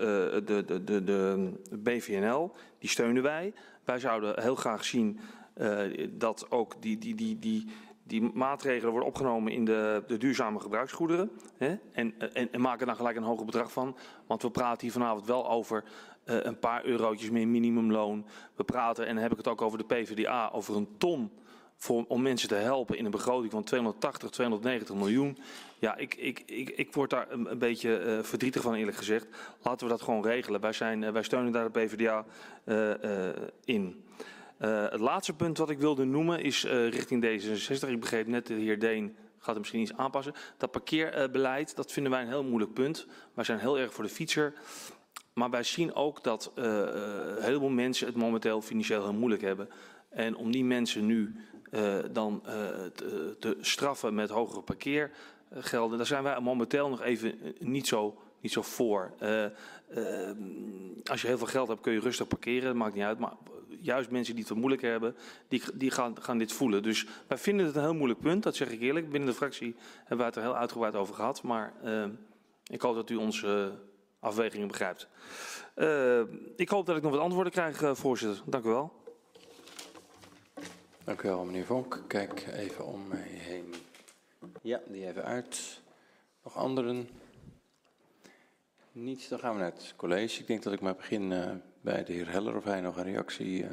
de BVNL. Die steunen wij. Wij zouden heel graag zien dat ook die maatregelen worden opgenomen in de duurzame gebruiksgoederen. Hè? En maken daar gelijk een hoger bedrag van. Want we praten hier vanavond wel over een paar eurotjes meer minimumloon. We praten, en dan heb ik het ook over de PvdA, over een ton om mensen te helpen in een begroting van 280, 290 miljoen. Ja, ik word daar een beetje verdrietig van, eerlijk gezegd. Laten we dat gewoon regelen. Wij steunen daar de PvdA in. Het laatste punt wat ik wilde noemen is richting D66. Ik begreep net, de heer Deen gaat er misschien iets aanpassen. Dat parkeerbeleid, dat vinden wij een heel moeilijk punt. Wij zijn heel erg voor de fietser. Maar wij zien ook dat een heleboel mensen het momenteel financieel heel moeilijk hebben. En om die mensen nu dan te straffen met hogere parkeergelden, daar zijn wij momenteel nog even niet zo voor. Als je heel veel geld hebt kun je rustig parkeren, dat maakt niet uit. Maar juist mensen die het wat moeilijker hebben, die gaan dit voelen. Dus wij vinden het een heel moeilijk punt, dat zeg ik eerlijk. Binnen de fractie hebben wij het er heel uitgebreid over gehad. Maar ik hoop dat u onze afwegingen begrijpt. Ik hoop dat ik nog wat antwoorden krijg, voorzitter. Dank u wel. Dank u wel, meneer Vonk. Kijk even om mij heen. Ja, die even uit. Nog anderen? Niets, dan gaan we naar het college. Ik denk dat ik maar begin bij de heer Heller, of hij nog een reactie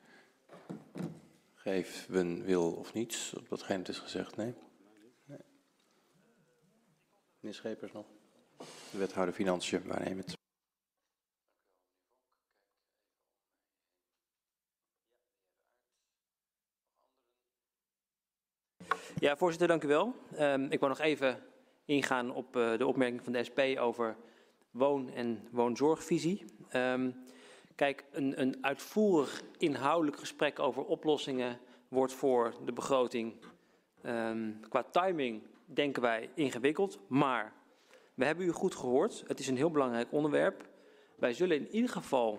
geven wil of niet. Op datgene het is gezegd, nee. Meneer Schepers nog. De wethouder Financiën, waarnemend. Ja, voorzitter, dank u wel. Ik wil nog even ingaan op de opmerking van de SP over woon- en woonzorgvisie. Kijk, een uitvoerig inhoudelijk gesprek over oplossingen wordt voor de begroting qua timing, denken wij, ingewikkeld. Maar we hebben u goed gehoord. Het is een heel belangrijk onderwerp. Wij zullen in ieder geval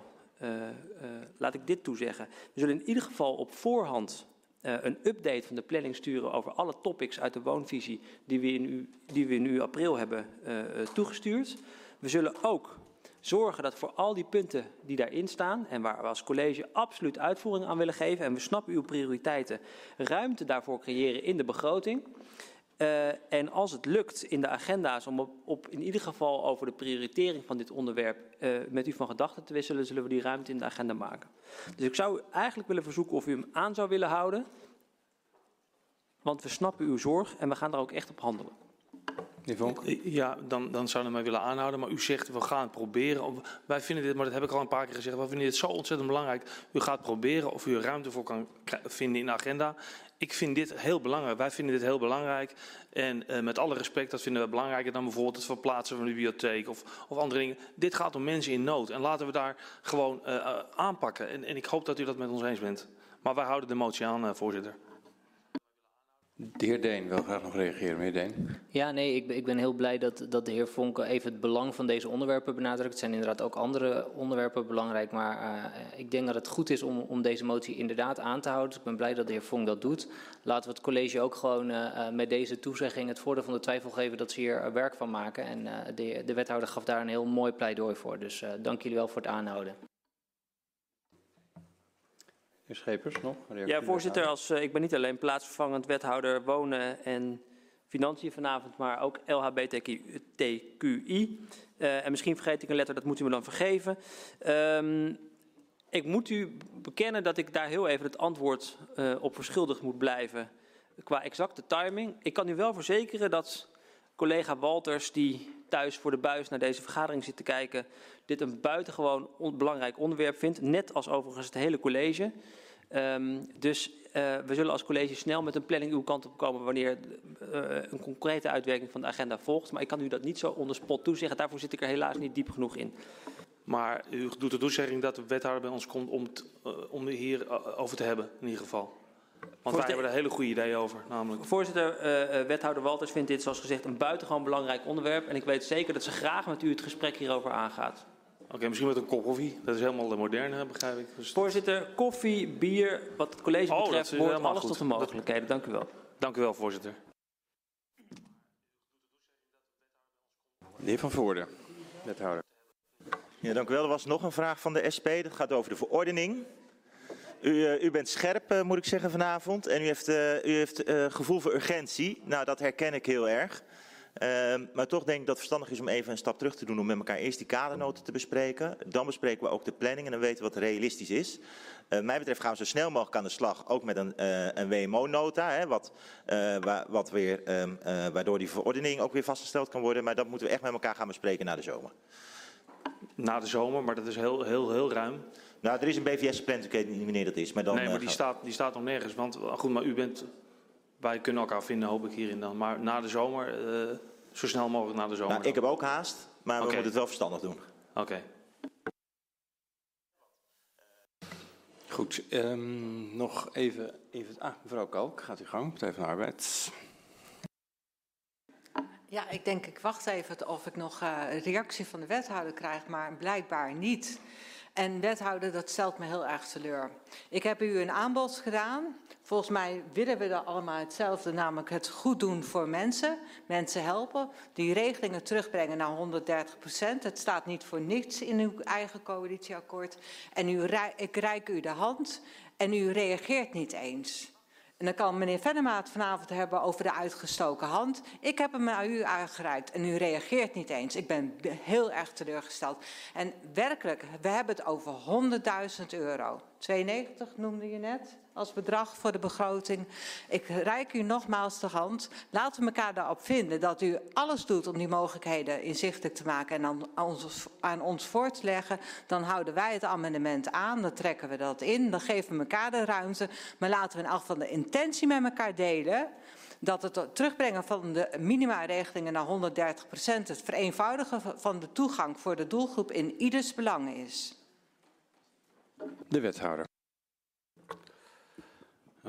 laat ik dit toezeggen. We zullen in ieder geval op voorhand een update van de planning sturen over alle topics uit de woonvisie die we in april hebben toegestuurd. We zullen ook zorgen dat voor al die punten die daarin staan en waar we als college absoluut uitvoering aan willen geven, en we snappen uw prioriteiten, ruimte daarvoor creëren in de begroting. En als het lukt in de agenda's om in ieder geval over de prioritering van dit onderwerp met u van gedachten te wisselen, zullen we die ruimte in de agenda maken. Dus ik zou u eigenlijk willen verzoeken of u hem aan zou willen houden, want we snappen uw zorg en we gaan daar ook echt op handelen. Ja, dan zouden we mij willen aanhouden, maar u zegt we gaan het proberen. Wij vinden dit, maar dat heb ik al een paar keer gezegd, wij vinden dit zo ontzettend belangrijk. U gaat proberen of u er ruimte voor kan vinden in de agenda. Ik vind dit heel belangrijk, wij vinden dit heel belangrijk. En met alle respect, dat vinden we belangrijker dan bijvoorbeeld het verplaatsen van de bibliotheek of andere dingen. Dit gaat om mensen in nood en laten we daar gewoon aanpakken. En ik hoop dat u dat met ons eens bent. Maar wij houden de motie aan, voorzitter. De heer Deen wil graag nog reageren. Meneer Deen. Ja, nee, ik ben heel blij dat de heer Vonken even het belang van deze onderwerpen benadrukt. Het zijn inderdaad ook andere onderwerpen belangrijk, maar ik denk dat het goed is om deze motie inderdaad aan te houden. Dus ik ben blij dat de heer Vonk dat doet. Laten we het college ook gewoon met deze toezegging het voordeel van de twijfel geven dat ze hier werk van maken. En de wethouder gaf daar een heel mooi pleidooi voor. Dus dank jullie wel voor het aanhouden. Schepers nog? Ja, voorzitter, ik ben niet alleen plaatsvervangend wethouder wonen en financiën vanavond, maar ook LHBTQI. En misschien vergeet ik een letter, dat moet u me dan vergeven. Ik moet u bekennen dat ik daar heel even het antwoord op verschuldigd moet blijven qua exacte timing. Ik kan u wel verzekeren dat collega Walters, die thuis voor de buis naar deze vergadering zit te kijken, dit een buitengewoon belangrijk onderwerp vindt, net als overigens het hele college. Dus we zullen als college snel met een planning uw kant op komen wanneer een concrete uitwerking van de agenda volgt. Maar ik kan u dat niet zo on the spot toezeggen. Daarvoor zit ik er helaas niet diep genoeg in. Maar u doet de toezegging dat de wethouder bij ons komt om hier over te hebben, in ieder geval. Want wij hebben er hele goede ideeën over, namelijk. Voorzitter, wethouder Walters vindt dit, zoals gezegd, een buitengewoon belangrijk onderwerp. En ik weet zeker dat ze graag met u het gesprek hierover aangaat. Oké, misschien met een kop koffie. Dat is helemaal modern, begrijp ik. Dus voorzitter, koffie, bier, wat het college betreft, behoort alles tot de mogelijkheden. Dank u wel. Dank u wel, voorzitter. De heer Van Voorde, wethouder. Ja, dank u wel. Er was nog een vraag van de SP. Dat gaat over de verordening. U bent scherp, moet ik zeggen, vanavond. En u heeft gevoel voor urgentie. Nou, dat herken ik heel erg. Maar toch denk ik dat het verstandig is om even een stap terug te doen om met elkaar eerst die kadernoten te bespreken. Dan bespreken we ook de planning en dan weten we wat realistisch is. Mij betreft gaan we zo snel mogelijk aan de slag, ook met een WMO-nota, waardoor die verordening ook weer vastgesteld kan worden. Maar dat moeten we echt met elkaar gaan bespreken na de zomer. Na de zomer, maar dat is heel ruim. Nou, er is een BVS-plan, ik weet niet wanneer dat is. Maar dan, nee, maar die staat nog nergens. Want goed, maar wij kunnen elkaar vinden, hoop ik hierin dan. Maar na de zomer, zo snel mogelijk na de zomer. Nou, ik heb ook haast, maar we moeten het wel verstandig doen. Oké. Goed, nog even mevrouw Kalk, gaat u gang, Partij van de Arbeid. Ja, ik wacht even of ik nog een reactie van de wethouder krijg, maar blijkbaar niet. En wethouder, dat stelt me heel erg teleur. Ik heb u een aanbod gedaan. Volgens mij willen we er allemaal hetzelfde, namelijk het goed doen voor mensen. Mensen helpen, die regelingen terugbrengen naar 130%. Het staat niet voor niets in uw eigen coalitieakkoord. En ik reik u de hand en u reageert niet eens. En dan kan meneer Venema het vanavond hebben over de uitgestoken hand. Ik heb hem naar u aangereikt en u reageert niet eens. Ik ben heel erg teleurgesteld. En werkelijk, we hebben het over 100.000 euro. 92 noemde je net als bedrag voor de begroting. Ik reik u nogmaals de hand. Laten we elkaar daarop vinden dat u alles doet om die mogelijkheden inzichtelijk te maken en aan ons voor te leggen. Dan houden wij het amendement aan, dan trekken we dat in, dan geven we elkaar de ruimte. Maar laten we in elk geval de intentie met elkaar delen dat het terugbrengen van de minimaregelingen naar 130%, het vereenvoudigen van de toegang voor de doelgroep in ieders belang is. De wethouder.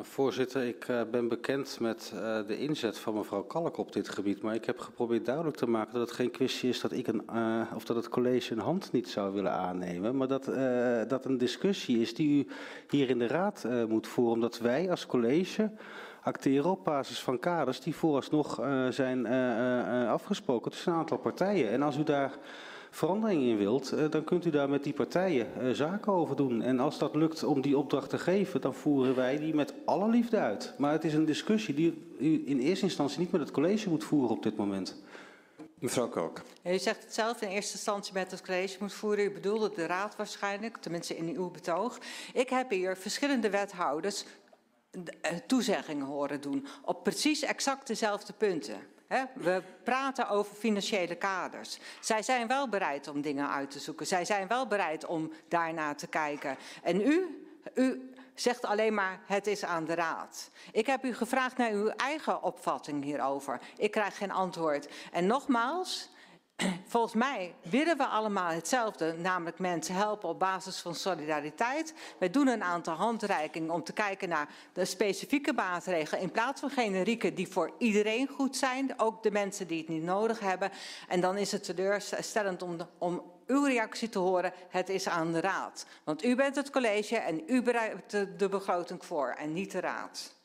Voorzitter, ik ben bekend met de inzet van mevrouw Kalk op dit gebied. Maar ik heb geprobeerd duidelijk te maken dat het geen kwestie is dat of dat het college een hand niet zou willen aannemen. Maar dat een discussie is die u hier in de raad moet voeren. Omdat wij als college acteren op basis van kaders die vooralsnog zijn afgesproken tussen een aantal partijen. En als u daar verandering in wilt, dan kunt u daar met die partijen zaken over doen. En als dat lukt om die opdracht te geven, dan voeren wij die met alle liefde uit. Maar het is een discussie die u in eerste instantie niet met het college moet voeren op dit moment. Mevrouw Kalk. U zegt het zelf in eerste instantie met het college moet voeren. U bedoelde de raad waarschijnlijk, tenminste in uw betoog. Ik heb hier verschillende wethouders toezeggingen horen doen op precies exact dezelfde punten. We praten over financiële kaders. Zij zijn wel bereid om dingen uit te zoeken. Zij zijn wel bereid om daarnaar te kijken. En u zegt alleen maar het is aan de raad. Ik heb u gevraagd naar uw eigen opvatting hierover. Ik krijg geen antwoord. En nogmaals, volgens mij willen we allemaal hetzelfde, namelijk mensen helpen op basis van solidariteit. Wij doen een aantal handreikingen om te kijken naar de specifieke maatregelen in plaats van generieke die voor iedereen goed zijn, ook de mensen die het niet nodig hebben. En dan is het teleurstellend om uw reactie te horen, het is aan de raad. Want u bent het college en u bereidt de begroting voor en niet de raad.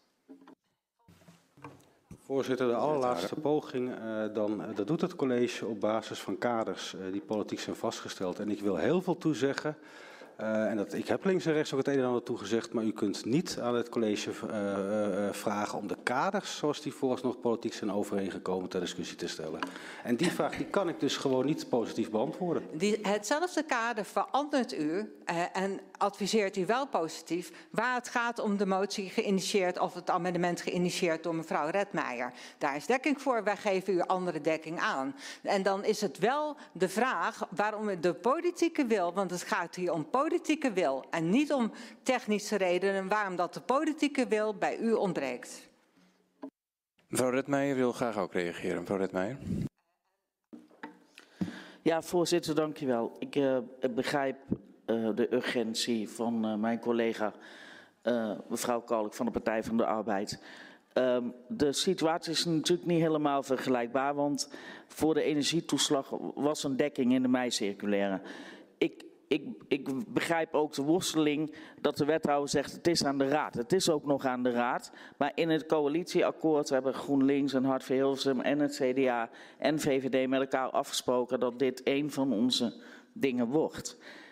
Voorzitter, de allerlaatste poging, dat doet het college op basis van kaders die politiek zijn vastgesteld. En ik wil heel veel toezeggen. Ik heb links en rechts ook het een en ander toegezegd, maar u kunt niet aan het college vragen om de kaders, zoals die vooralsnog politiek zijn overeengekomen, ter discussie te stellen. En die vraag die kan ik dus gewoon niet positief beantwoorden. Hetzelfde kader verandert u en adviseert u wel positief waar het gaat om de motie geïnitieerd of het amendement geïnitieerd door mevrouw Redmeijer. Daar is dekking voor, wij geven u andere dekking aan. En dan is het wel de vraag waarom de politieke wil, want het gaat hier om politieke wil en niet om technische redenen, waarom dat de politieke wil bij u ontbreekt. Mevrouw Redmeijer wil graag ook reageren. Mevrouw Redmeijer. Ja, voorzitter, dank u wel. Ik begrijp de urgentie van mijn collega mevrouw Kalk van de Partij van de Arbeid. De situatie is natuurlijk niet helemaal vergelijkbaar, want voor de energietoeslag was een dekking in de meicirculaire. Ik begrijp ook de worsteling dat de wethouder zegt het is aan de raad. Het is ook nog aan de raad. Maar in het coalitieakkoord hebben GroenLinks en Hart voor Hilversum en het CDA en VVD met elkaar afgesproken dat dit een van onze dingen wordt.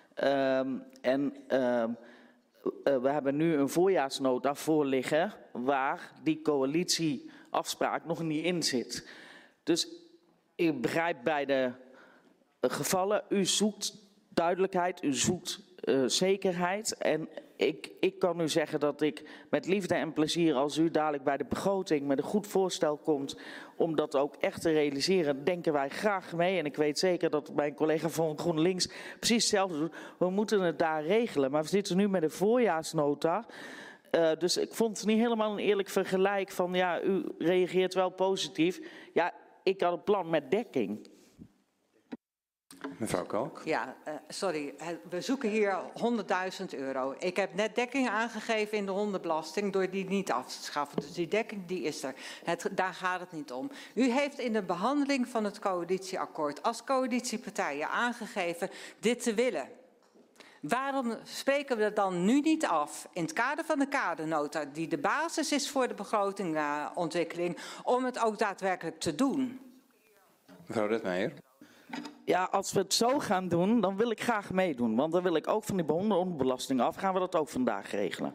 We hebben nu een voorjaarsnota voor liggen waar die coalitieafspraak nog niet in zit. Dus ik begrijp bij de gevallen, u zoekt duidelijkheid, u zoekt zekerheid. En ik kan u zeggen dat ik met liefde en plezier, als u dadelijk bij de begroting met een goed voorstel komt om dat ook echt te realiseren, denken wij graag mee. En ik weet zeker dat mijn collega van GroenLinks precies hetzelfde doet. We moeten het daar regelen. Maar we zitten nu met een voorjaarsnota. Dus ik vond het niet helemaal een eerlijk vergelijk van ja, u reageert wel positief. Ja, ik had een plan met dekking. Mevrouw Kalk. Ja, sorry. We zoeken hier €100.000. Ik heb net dekking aangegeven in de hondenbelasting door die niet af te schaffen. Dus die dekking die is er. Daar gaat het niet om. U heeft in de behandeling van het coalitieakkoord als coalitiepartijen aangegeven dit te willen. Waarom spreken we dat dan nu niet af in het kader van de kadernota die de basis is voor de begrotingontwikkeling om het ook daadwerkelijk te doen? Mevrouw Redmeijer. Ja, als we het zo gaan doen, dan wil ik graag meedoen. Want dan wil ik ook van die hondenbelasting af. Gaan we dat ook vandaag regelen?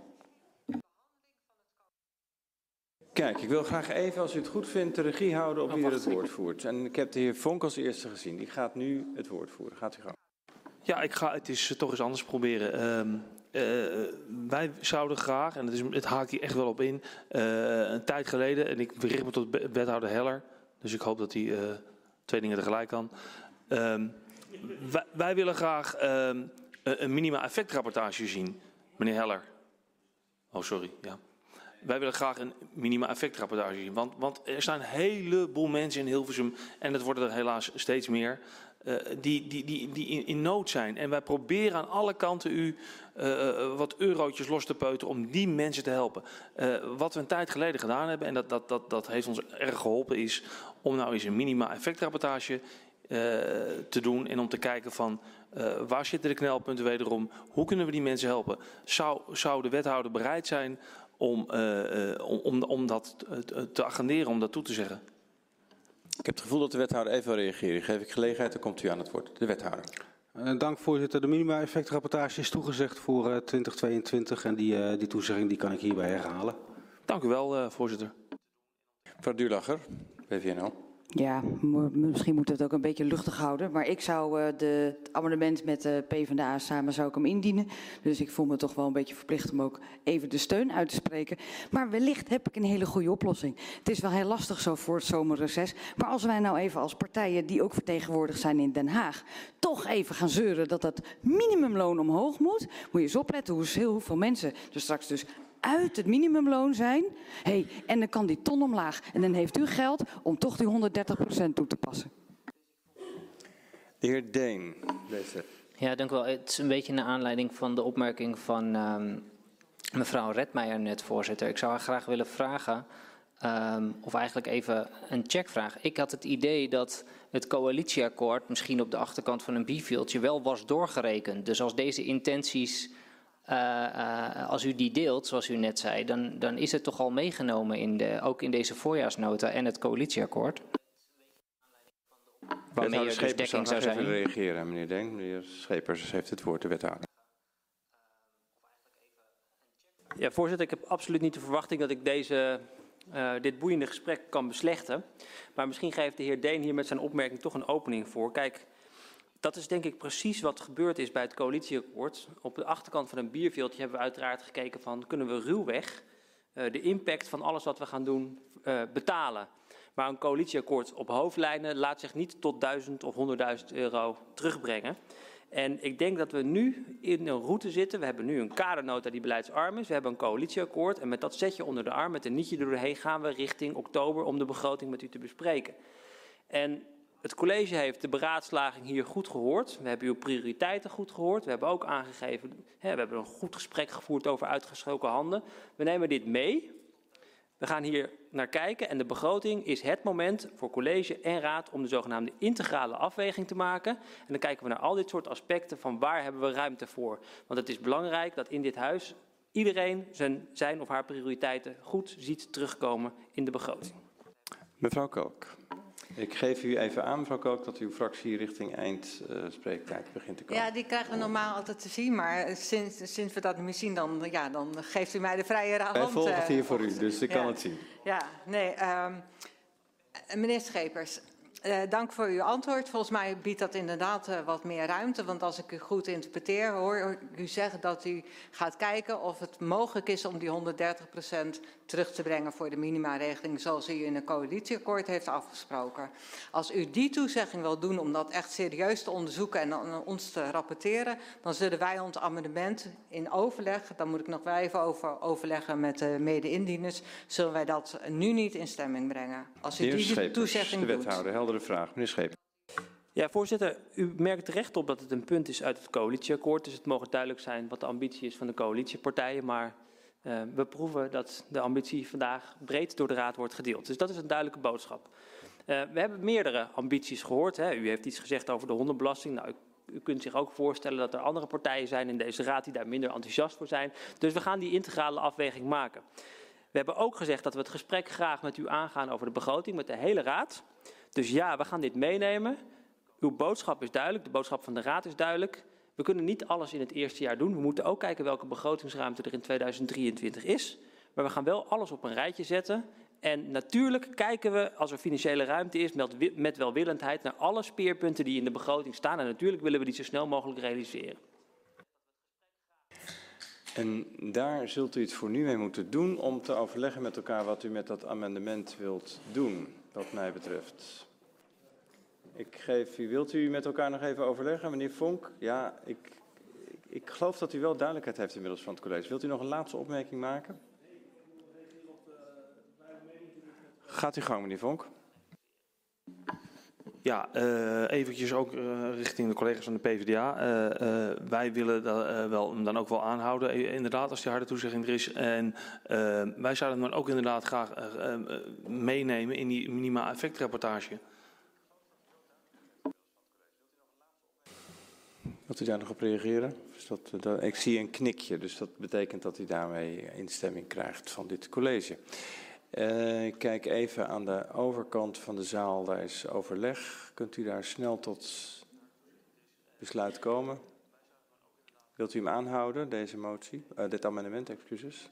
Kijk, ik wil graag even, als u het goed vindt, de regie houden op wie er het woord voert. En ik heb de heer Vonk als eerste gezien. Die gaat nu het woord voeren. Gaat u gang. Ja, ik ga het is toch eens anders proberen. Wij zouden graag, en het haakt hier echt wel op in, een tijd geleden, en ik richt me tot wethouder Heller, dus ik hoop dat hij twee dingen tegelijk kan. Wij willen graag een minima-effectrapportage zien, meneer Heller. Oh, sorry, ja. Wij willen graag een minima-effectrapportage zien, want er staan een heleboel mensen in Hilversum, en het worden er helaas steeds meer, die in nood zijn. En wij proberen aan alle kanten u wat eurotjes los te peuteren om die mensen te helpen. Wat we een tijd geleden gedaan hebben, en dat heeft ons erg geholpen, is om nou eens een minima-effectrapportage te doen en om te kijken van waar zitten de knelpunten wederom, hoe kunnen we die mensen helpen. Zou de wethouder bereid zijn om dat te agenderen, om dat toe te zeggen? Ik heb het gevoel dat de wethouder even wil reageren. Die geef ik gelegenheid, dan komt u aan het woord. De wethouder. Dank voorzitter. De minima-effectrapportage is toegezegd voor 2022 en die toezegging die kan ik hierbij herhalen. Dank u wel, voorzitter. Mevrouw Duurlacher, BVNO. Ja, misschien moeten we het ook een beetje luchtig houden. Maar ik zou het amendement met de PvdA samen zou ik hem indienen. Dus ik voel me toch wel een beetje verplicht om ook even de steun uit te spreken. Maar wellicht heb ik een hele goede oplossing. Het is wel heel lastig zo voor het zomerreces. Maar als wij nou even als partijen die ook vertegenwoordigd zijn in Den Haag toch even gaan zeuren dat dat minimumloon omhoog moet. Moet je eens opletten hoeveel mensen er straks dus uit het minimumloon zijn. En dan kan die ton omlaag. En dan heeft u geld om toch die 130% toe te passen. De heer Deen. Ja, dank u wel. Het is een beetje naar aanleiding van de opmerking van mevrouw Redmeijer net, voorzitter. Ik zou haar graag willen vragen, of eigenlijk even een checkvraag. Ik had het idee dat het coalitieakkoord misschien op de achterkant van een bivieldje wel was doorgerekend. Dus als deze intenties, als u die deelt, zoals u net zei, dan is het toch al meegenomen ook in deze voorjaarsnota en het coalitieakkoord. Waarmee er dus dekking zou zijn. Even reageren, meneer Deen. Meneer Schepers heeft het woord, de wethouder. Ja, voorzitter, ik heb absoluut niet de verwachting dat ik dit boeiende gesprek kan beslechten. Maar misschien geeft de heer Deen hier met zijn opmerking toch een opening voor. Kijk, dat is denk ik precies wat gebeurd is bij het coalitieakkoord. Op de achterkant van een bierveeltje hebben we uiteraard gekeken van, kunnen we ruwweg de impact van alles wat we gaan doen betalen. Maar een coalitieakkoord op hoofdlijnen laat zich niet tot 1000 of 100.000 euro terugbrengen. En ik denk dat we nu in een route zitten. We hebben nu een kadernota die beleidsarm is. We hebben een coalitieakkoord. En met dat setje onder de arm, met een nietje doorheen, gaan we richting oktober om de begroting met u te bespreken. En het college heeft de beraadslaging hier goed gehoord. We hebben uw prioriteiten goed gehoord. We hebben ook aangegeven, we hebben een goed gesprek gevoerd over uitgestoken handen. We nemen dit mee. We gaan hier naar kijken en de begroting is het moment voor college en raad om de zogenaamde integrale afweging te maken. En dan kijken we naar al dit soort aspecten van waar hebben we ruimte voor. Want het is belangrijk dat in dit huis iedereen zijn of haar prioriteiten goed ziet terugkomen in de begroting. Mevrouw Kolk. Ik geef u even aan, mevrouw Kolk, dat uw fractie richting eindspreektijd begint te komen. Ja, die krijgen we normaal altijd te zien, maar sinds we dat niet meer zien, dan geeft u mij de vrije hand. Wij volgen het hier voor u, dus ik kan het zien. Ja, nee, meneer Schepers, dank voor uw antwoord. Volgens mij biedt dat inderdaad wat meer ruimte, want als ik u goed interpreteer, hoor ik u zeggen dat u gaat kijken of het mogelijk is om die 130% terug te brengen voor de minimaregeling zoals u in een coalitieakkoord heeft afgesproken. Als u die toezegging wil doen om dat echt serieus te onderzoeken en aan ons te rapporteren, dan zullen wij ons amendement in overleg, daar moet ik nog wel even over overleggen met de mede-indieners, zullen wij dat nu niet in stemming brengen. Als u die toezegging doet. De wethouder, heldere vraag. Meneer Schepers. Ja, voorzitter, u merkt terecht op dat het een punt is uit het coalitieakkoord. Dus het mogen duidelijk zijn wat de ambitie is van de coalitiepartijen. Maar we proeven dat de ambitie vandaag breed door de raad wordt gedeeld. Dus dat is een duidelijke boodschap. We hebben meerdere ambities gehoord. Hè. U heeft iets gezegd over de hondenbelasting. Nou, u kunt zich ook voorstellen dat er andere partijen zijn in deze raad die daar minder enthousiast voor zijn. Dus we gaan die integrale afweging maken. We hebben ook gezegd dat we het gesprek graag met u aangaan over de begroting met de hele raad. Dus ja, we gaan dit meenemen. Uw boodschap is duidelijk, de boodschap van de raad is duidelijk. We kunnen niet alles in het eerste jaar doen. We moeten ook kijken welke begrotingsruimte er in 2023 is. Maar we gaan wel alles op een rijtje zetten. En natuurlijk kijken we, als er financiële ruimte is, met welwillendheid naar alle speerpunten die in de begroting staan. En natuurlijk willen we die zo snel mogelijk realiseren. En daar zult u het voor nu mee moeten doen om te overleggen met elkaar wat u met dat amendement wilt doen, wat mij betreft. Wilt u met elkaar nog even overleggen, meneer Vonk? Ja, ik geloof dat u wel duidelijkheid heeft inmiddels van het college. Wilt u nog een laatste opmerking maken? Gaat u gang, meneer Vonk. Ja, eventjes ook richting de collega's van de PvdA. Wij willen hem dan ook wel aanhouden, inderdaad, als die harde toezegging er is. En wij zouden hem dan ook inderdaad graag meenemen in die minima-effectrapportage. Wilt u daar nog op reageren? Ik zie een knikje, dus dat betekent dat u daarmee instemming krijgt van dit college. Ik kijk even aan de overkant van de zaal, daar is overleg. Kunt u daar snel tot besluit komen? Wilt u hem aanhouden, deze motie, dit amendement, excuses?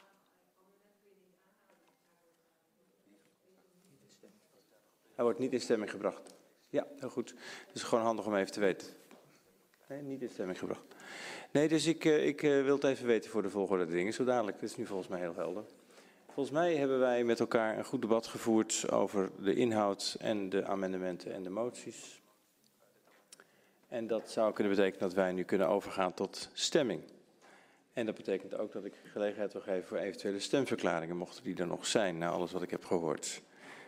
Hij wordt niet in stemming gebracht. Ja, heel goed. Het is gewoon handig om even te weten. Nee, niet in stemming gebracht. Nee, dus ik wil het even weten voor de volgorde dingen. Zo dadelijk, dit is nu volgens mij heel helder. Volgens mij hebben wij met elkaar een goed debat gevoerd over de inhoud en de amendementen en de moties. En dat zou kunnen betekenen dat wij nu kunnen overgaan tot stemming. En dat betekent ook dat ik gelegenheid wil geven voor eventuele stemverklaringen, mochten die er nog zijn, na alles wat ik heb gehoord.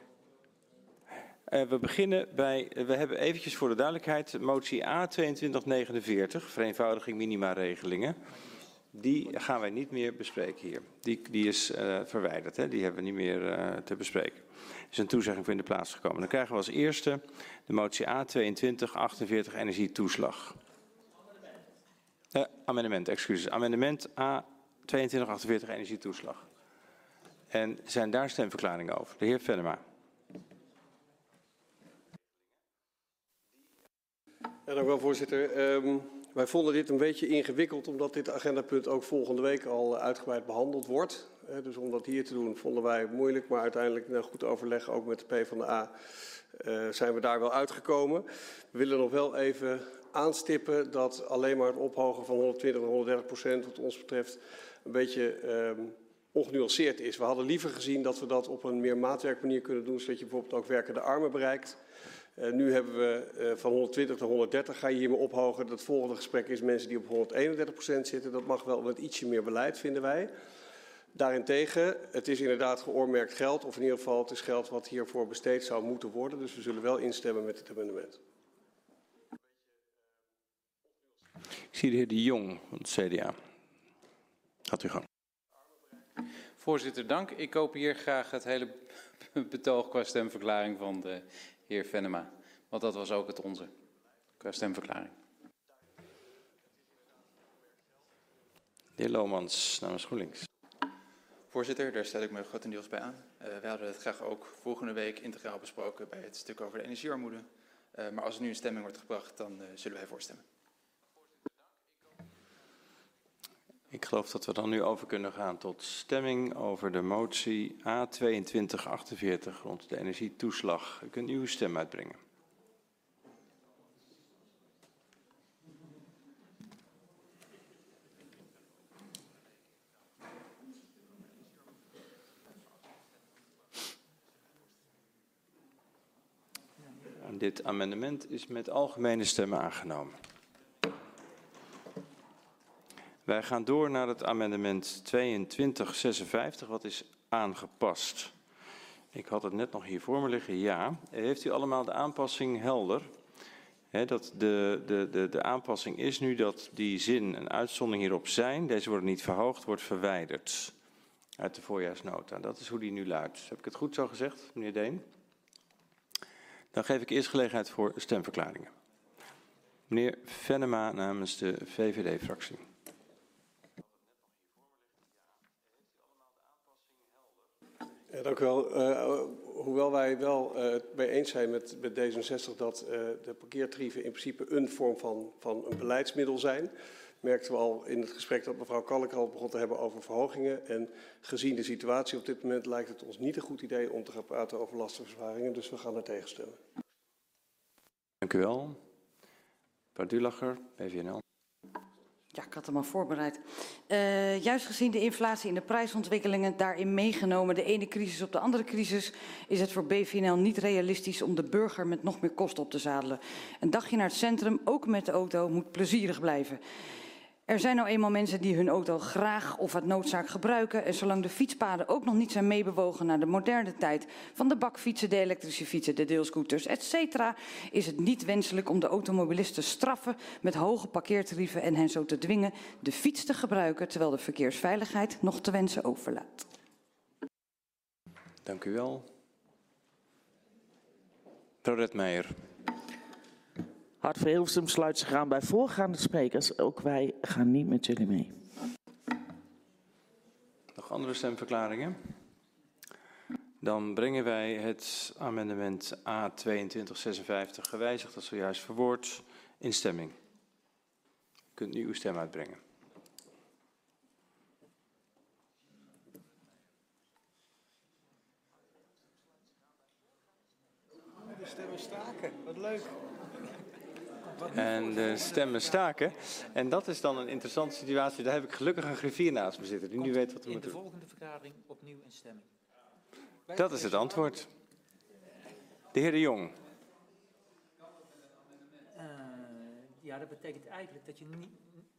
We beginnen bij, we hebben eventjes voor de duidelijkheid, motie A2249, vereenvoudiging minima-regelingen. Die gaan wij niet meer bespreken hier. Die is verwijderd, hè? Die hebben we niet meer te bespreken. Er is een toezegging voor in de plaats gekomen. Dan krijgen we als eerste de motie A2248 energietoeslag. Amendement, excuses. Amendement A2248 energietoeslag. En zijn daar stemverklaringen over? De heer Venema. Ja, dank u wel, voorzitter. Wij vonden dit een beetje ingewikkeld, omdat dit agendapunt ook volgende week al uitgebreid behandeld wordt. Dus om dat hier te doen vonden wij moeilijk, maar uiteindelijk na goed overleg ook met de PvdA zijn we daar wel uitgekomen. We willen nog wel even aanstippen dat alleen maar het ophogen van 120 en 130% wat ons betreft een beetje ongenuanceerd is. We hadden liever gezien dat we dat op een meer maatwerkmanier kunnen doen, zodat je bijvoorbeeld ook werkende armen bereikt. Nu hebben we van 120 naar 130, ga je hiermee ophogen. Het volgende gesprek is mensen die op 131% zitten. Dat mag wel met ietsje meer beleid, vinden wij. Daarentegen, het is inderdaad geoormerkt geld, of in ieder geval het is geld wat hiervoor besteed zou moeten worden. Dus we zullen wel instemmen met het amendement. Ik zie de heer De Jong van het CDA. Gaat u gang. Voorzitter, dank. Ik kopieer graag het hele betoog qua stemverklaring van de heer Venema. Want dat was ook het onze, qua stemverklaring. De heer Lomans namens GroenLinks. Voorzitter, daar stel ik me grotendeels bij aan. Wij hadden het graag ook volgende week integraal besproken bij het stuk over de energiearmoede. Maar als er nu een stemming wordt gebracht, dan zullen wij voorstemmen. Ik geloof dat we dan nu over kunnen gaan tot stemming over de motie A2248 rond de energietoeslag. U kunt uw stem uitbrengen. En dit amendement is met algemene stemmen aangenomen. Wij gaan door naar het amendement 2256, wat is aangepast. Ik had het net nog hier voor me liggen, ja. Heeft u allemaal de aanpassing helder? Dat de aanpassing is nu dat die zin een uitzondering hierop zijn. Deze worden niet verhoogd, wordt verwijderd uit de voorjaarsnota. Dat is hoe die nu luidt. Heb ik het goed zo gezegd, meneer Deen? Dan geef ik eerst gelegenheid voor stemverklaringen. Meneer Venema namens de VVD-fractie. Ja, dank u wel. Hoewel wij wel het mee eens zijn met D66 dat de parkeertarieven in principe een vorm van een beleidsmiddel zijn, merkten we al in het gesprek dat mevrouw Kalk al begon te hebben over verhogingen. En gezien de situatie op dit moment lijkt het ons niet een goed idee om te gaan praten over lastenverzwaringen. Dus we gaan daar tegen stemmen. Dank u wel. Mevrouw Dulacher, PVNL. Ja, ik had hem al voorbereid. Juist gezien de inflatie en de prijsontwikkelingen daarin meegenomen, de ene crisis op de andere crisis, is het voor BVNL niet realistisch om de burger met nog meer kosten op te zadelen. Een dagje naar het centrum, ook met de auto, moet plezierig blijven. Er zijn nou eenmaal mensen die hun auto graag of uit noodzaak gebruiken. En zolang de fietspaden ook nog niet zijn meebewogen naar de moderne tijd van de bakfietsen, de elektrische fietsen, de deelscooters, etc., is het niet wenselijk om de automobilisten te straffen met hoge parkeertarieven en hen zo te dwingen de fiets te gebruiken, terwijl de verkeersveiligheid nog te wensen overlaat. Dank u wel. Mevrouw Redmeijer. Hart voor Hilversum sluit zich aan bij voorgaande sprekers. Ook wij gaan niet met jullie mee. Nog andere stemverklaringen? Dan brengen wij het amendement A2256 gewijzigd, dat zojuist verwoord, in stemming. U kunt nu uw stem uitbrengen. De stemmen staken, wat leuk. En de stemmen staken. En dat is dan een interessante situatie. Daar heb ik gelukkig een griffier naast me zitten die nu weet wat we moeten doen. In de volgende vergadering opnieuw in stemming. Dat is het antwoord. De heer De Jong. Ja, dat betekent eigenlijk dat je niet...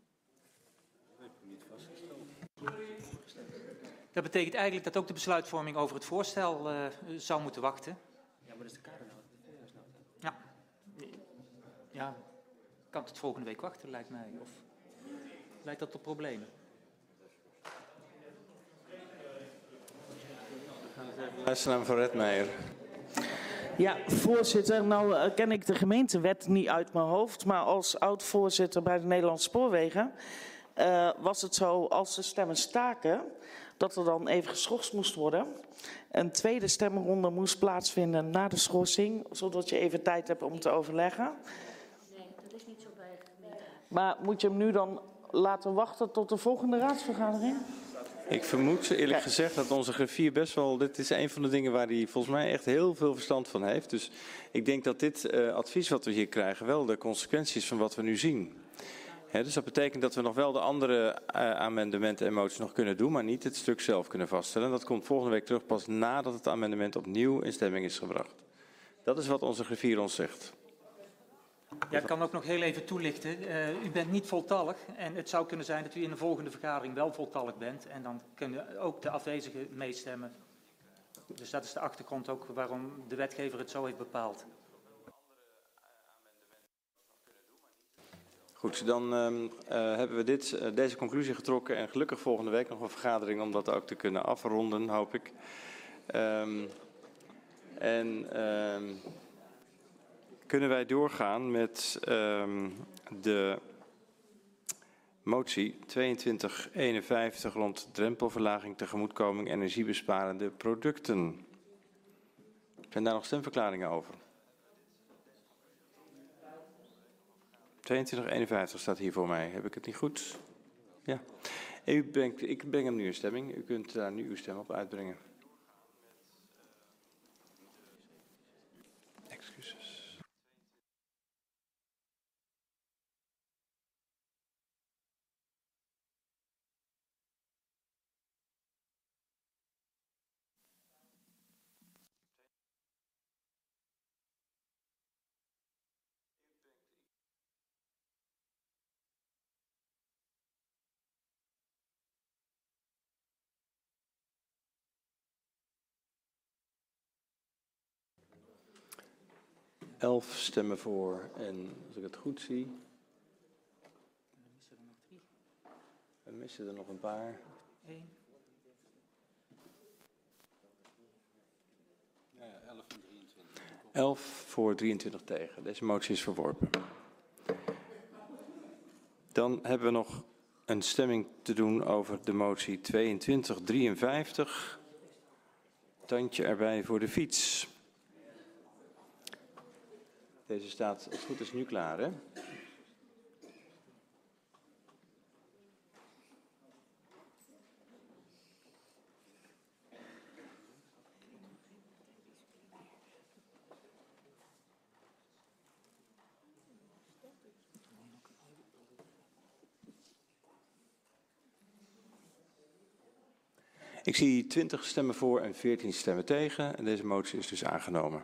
Dat betekent eigenlijk dat ook de besluitvorming over het voorstel zou moeten wachten. Ja, maar dat is de kadernota, de voorjaarsnota. Ja. Ja, kan het volgende week wachten, lijkt mij. Of leidt dat tot problemen? Luister naar mevrouw Redmeijer. Ja, voorzitter, nou ken ik de gemeentewet niet uit mijn hoofd, maar als oud-voorzitter bij de Nederlandse Spoorwegen was het zo, als de stemmen staken, dat er dan even geschorst moest worden. Een tweede stemronde moest plaatsvinden na de schorsing, zodat je even tijd hebt om te overleggen. Nee, dat is niet zo bij de gemeente. Maar moet je hem nu dan laten wachten tot de volgende raadsvergadering? Ik vermoed eerlijk gezegd dat onze griffier best wel... Dit is een van de dingen waar hij volgens mij echt heel veel verstand van heeft. Dus ik denk dat dit advies wat we hier krijgen wel de consequenties van wat we nu zien. Dus dat betekent dat we nog wel de andere amendementen en moties nog kunnen doen, maar niet het stuk zelf kunnen vaststellen. Dat komt volgende week terug pas nadat het amendement opnieuw in stemming is gebracht. Dat is wat onze griffier ons zegt. Ja, ik kan ook nog heel even toelichten. U bent niet voltallig en het zou kunnen zijn dat u in de volgende vergadering wel voltallig bent. En dan kunnen ook de afwezigen meestemmen. Dus dat is de achtergrond ook waarom de wetgever het zo heeft bepaald. Goed, dan hebben we deze conclusie getrokken en gelukkig volgende week nog een vergadering om dat ook te kunnen afronden, hoop ik. Kunnen wij doorgaan met de motie 2251 rond drempelverlaging tegemoetkoming energiebesparende producten. Zijn daar nog stemverklaringen over? 2251 staat hier voor mij. Heb ik het niet goed? Ja. Ik breng hem nu in stemming. U kunt daar nu uw stem op uitbrengen. Excuses. Elf stemmen voor en als ik het goed zie. We missen er nog een paar. 1. Ja, 11 en 23. 11 voor 23 tegen. Deze motie is verworpen. Dan hebben we nog een stemming te doen over de motie 2253. Tandje erbij voor de fiets. Deze staat, als het goed is, nu klaar, hè? Ik zie 20 stemmen voor en 14 stemmen tegen. En deze motie is dus aangenomen.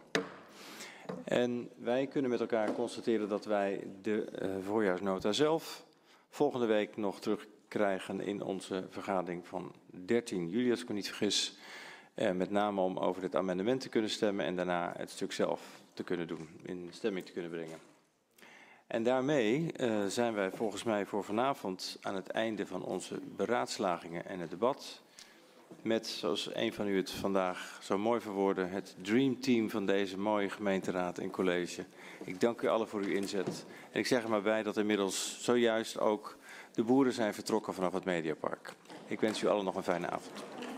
En wij kunnen met elkaar constateren dat wij de voorjaarsnota zelf volgende week nog terugkrijgen in onze vergadering van 13 juli, als ik me niet vergis. Met name om over dit amendement te kunnen stemmen en daarna het stuk zelf te kunnen doen, in stemming te kunnen brengen. En daarmee zijn wij volgens mij voor vanavond aan het einde van onze beraadslagingen en het debat. Met, zoals een van u het vandaag zo mooi verwoordde, het dreamteam van deze mooie gemeenteraad en college. Ik dank u allen voor uw inzet. En ik zeg er maar bij dat inmiddels zojuist ook de boeren zijn vertrokken vanaf het Mediapark. Ik wens u allen nog een fijne avond.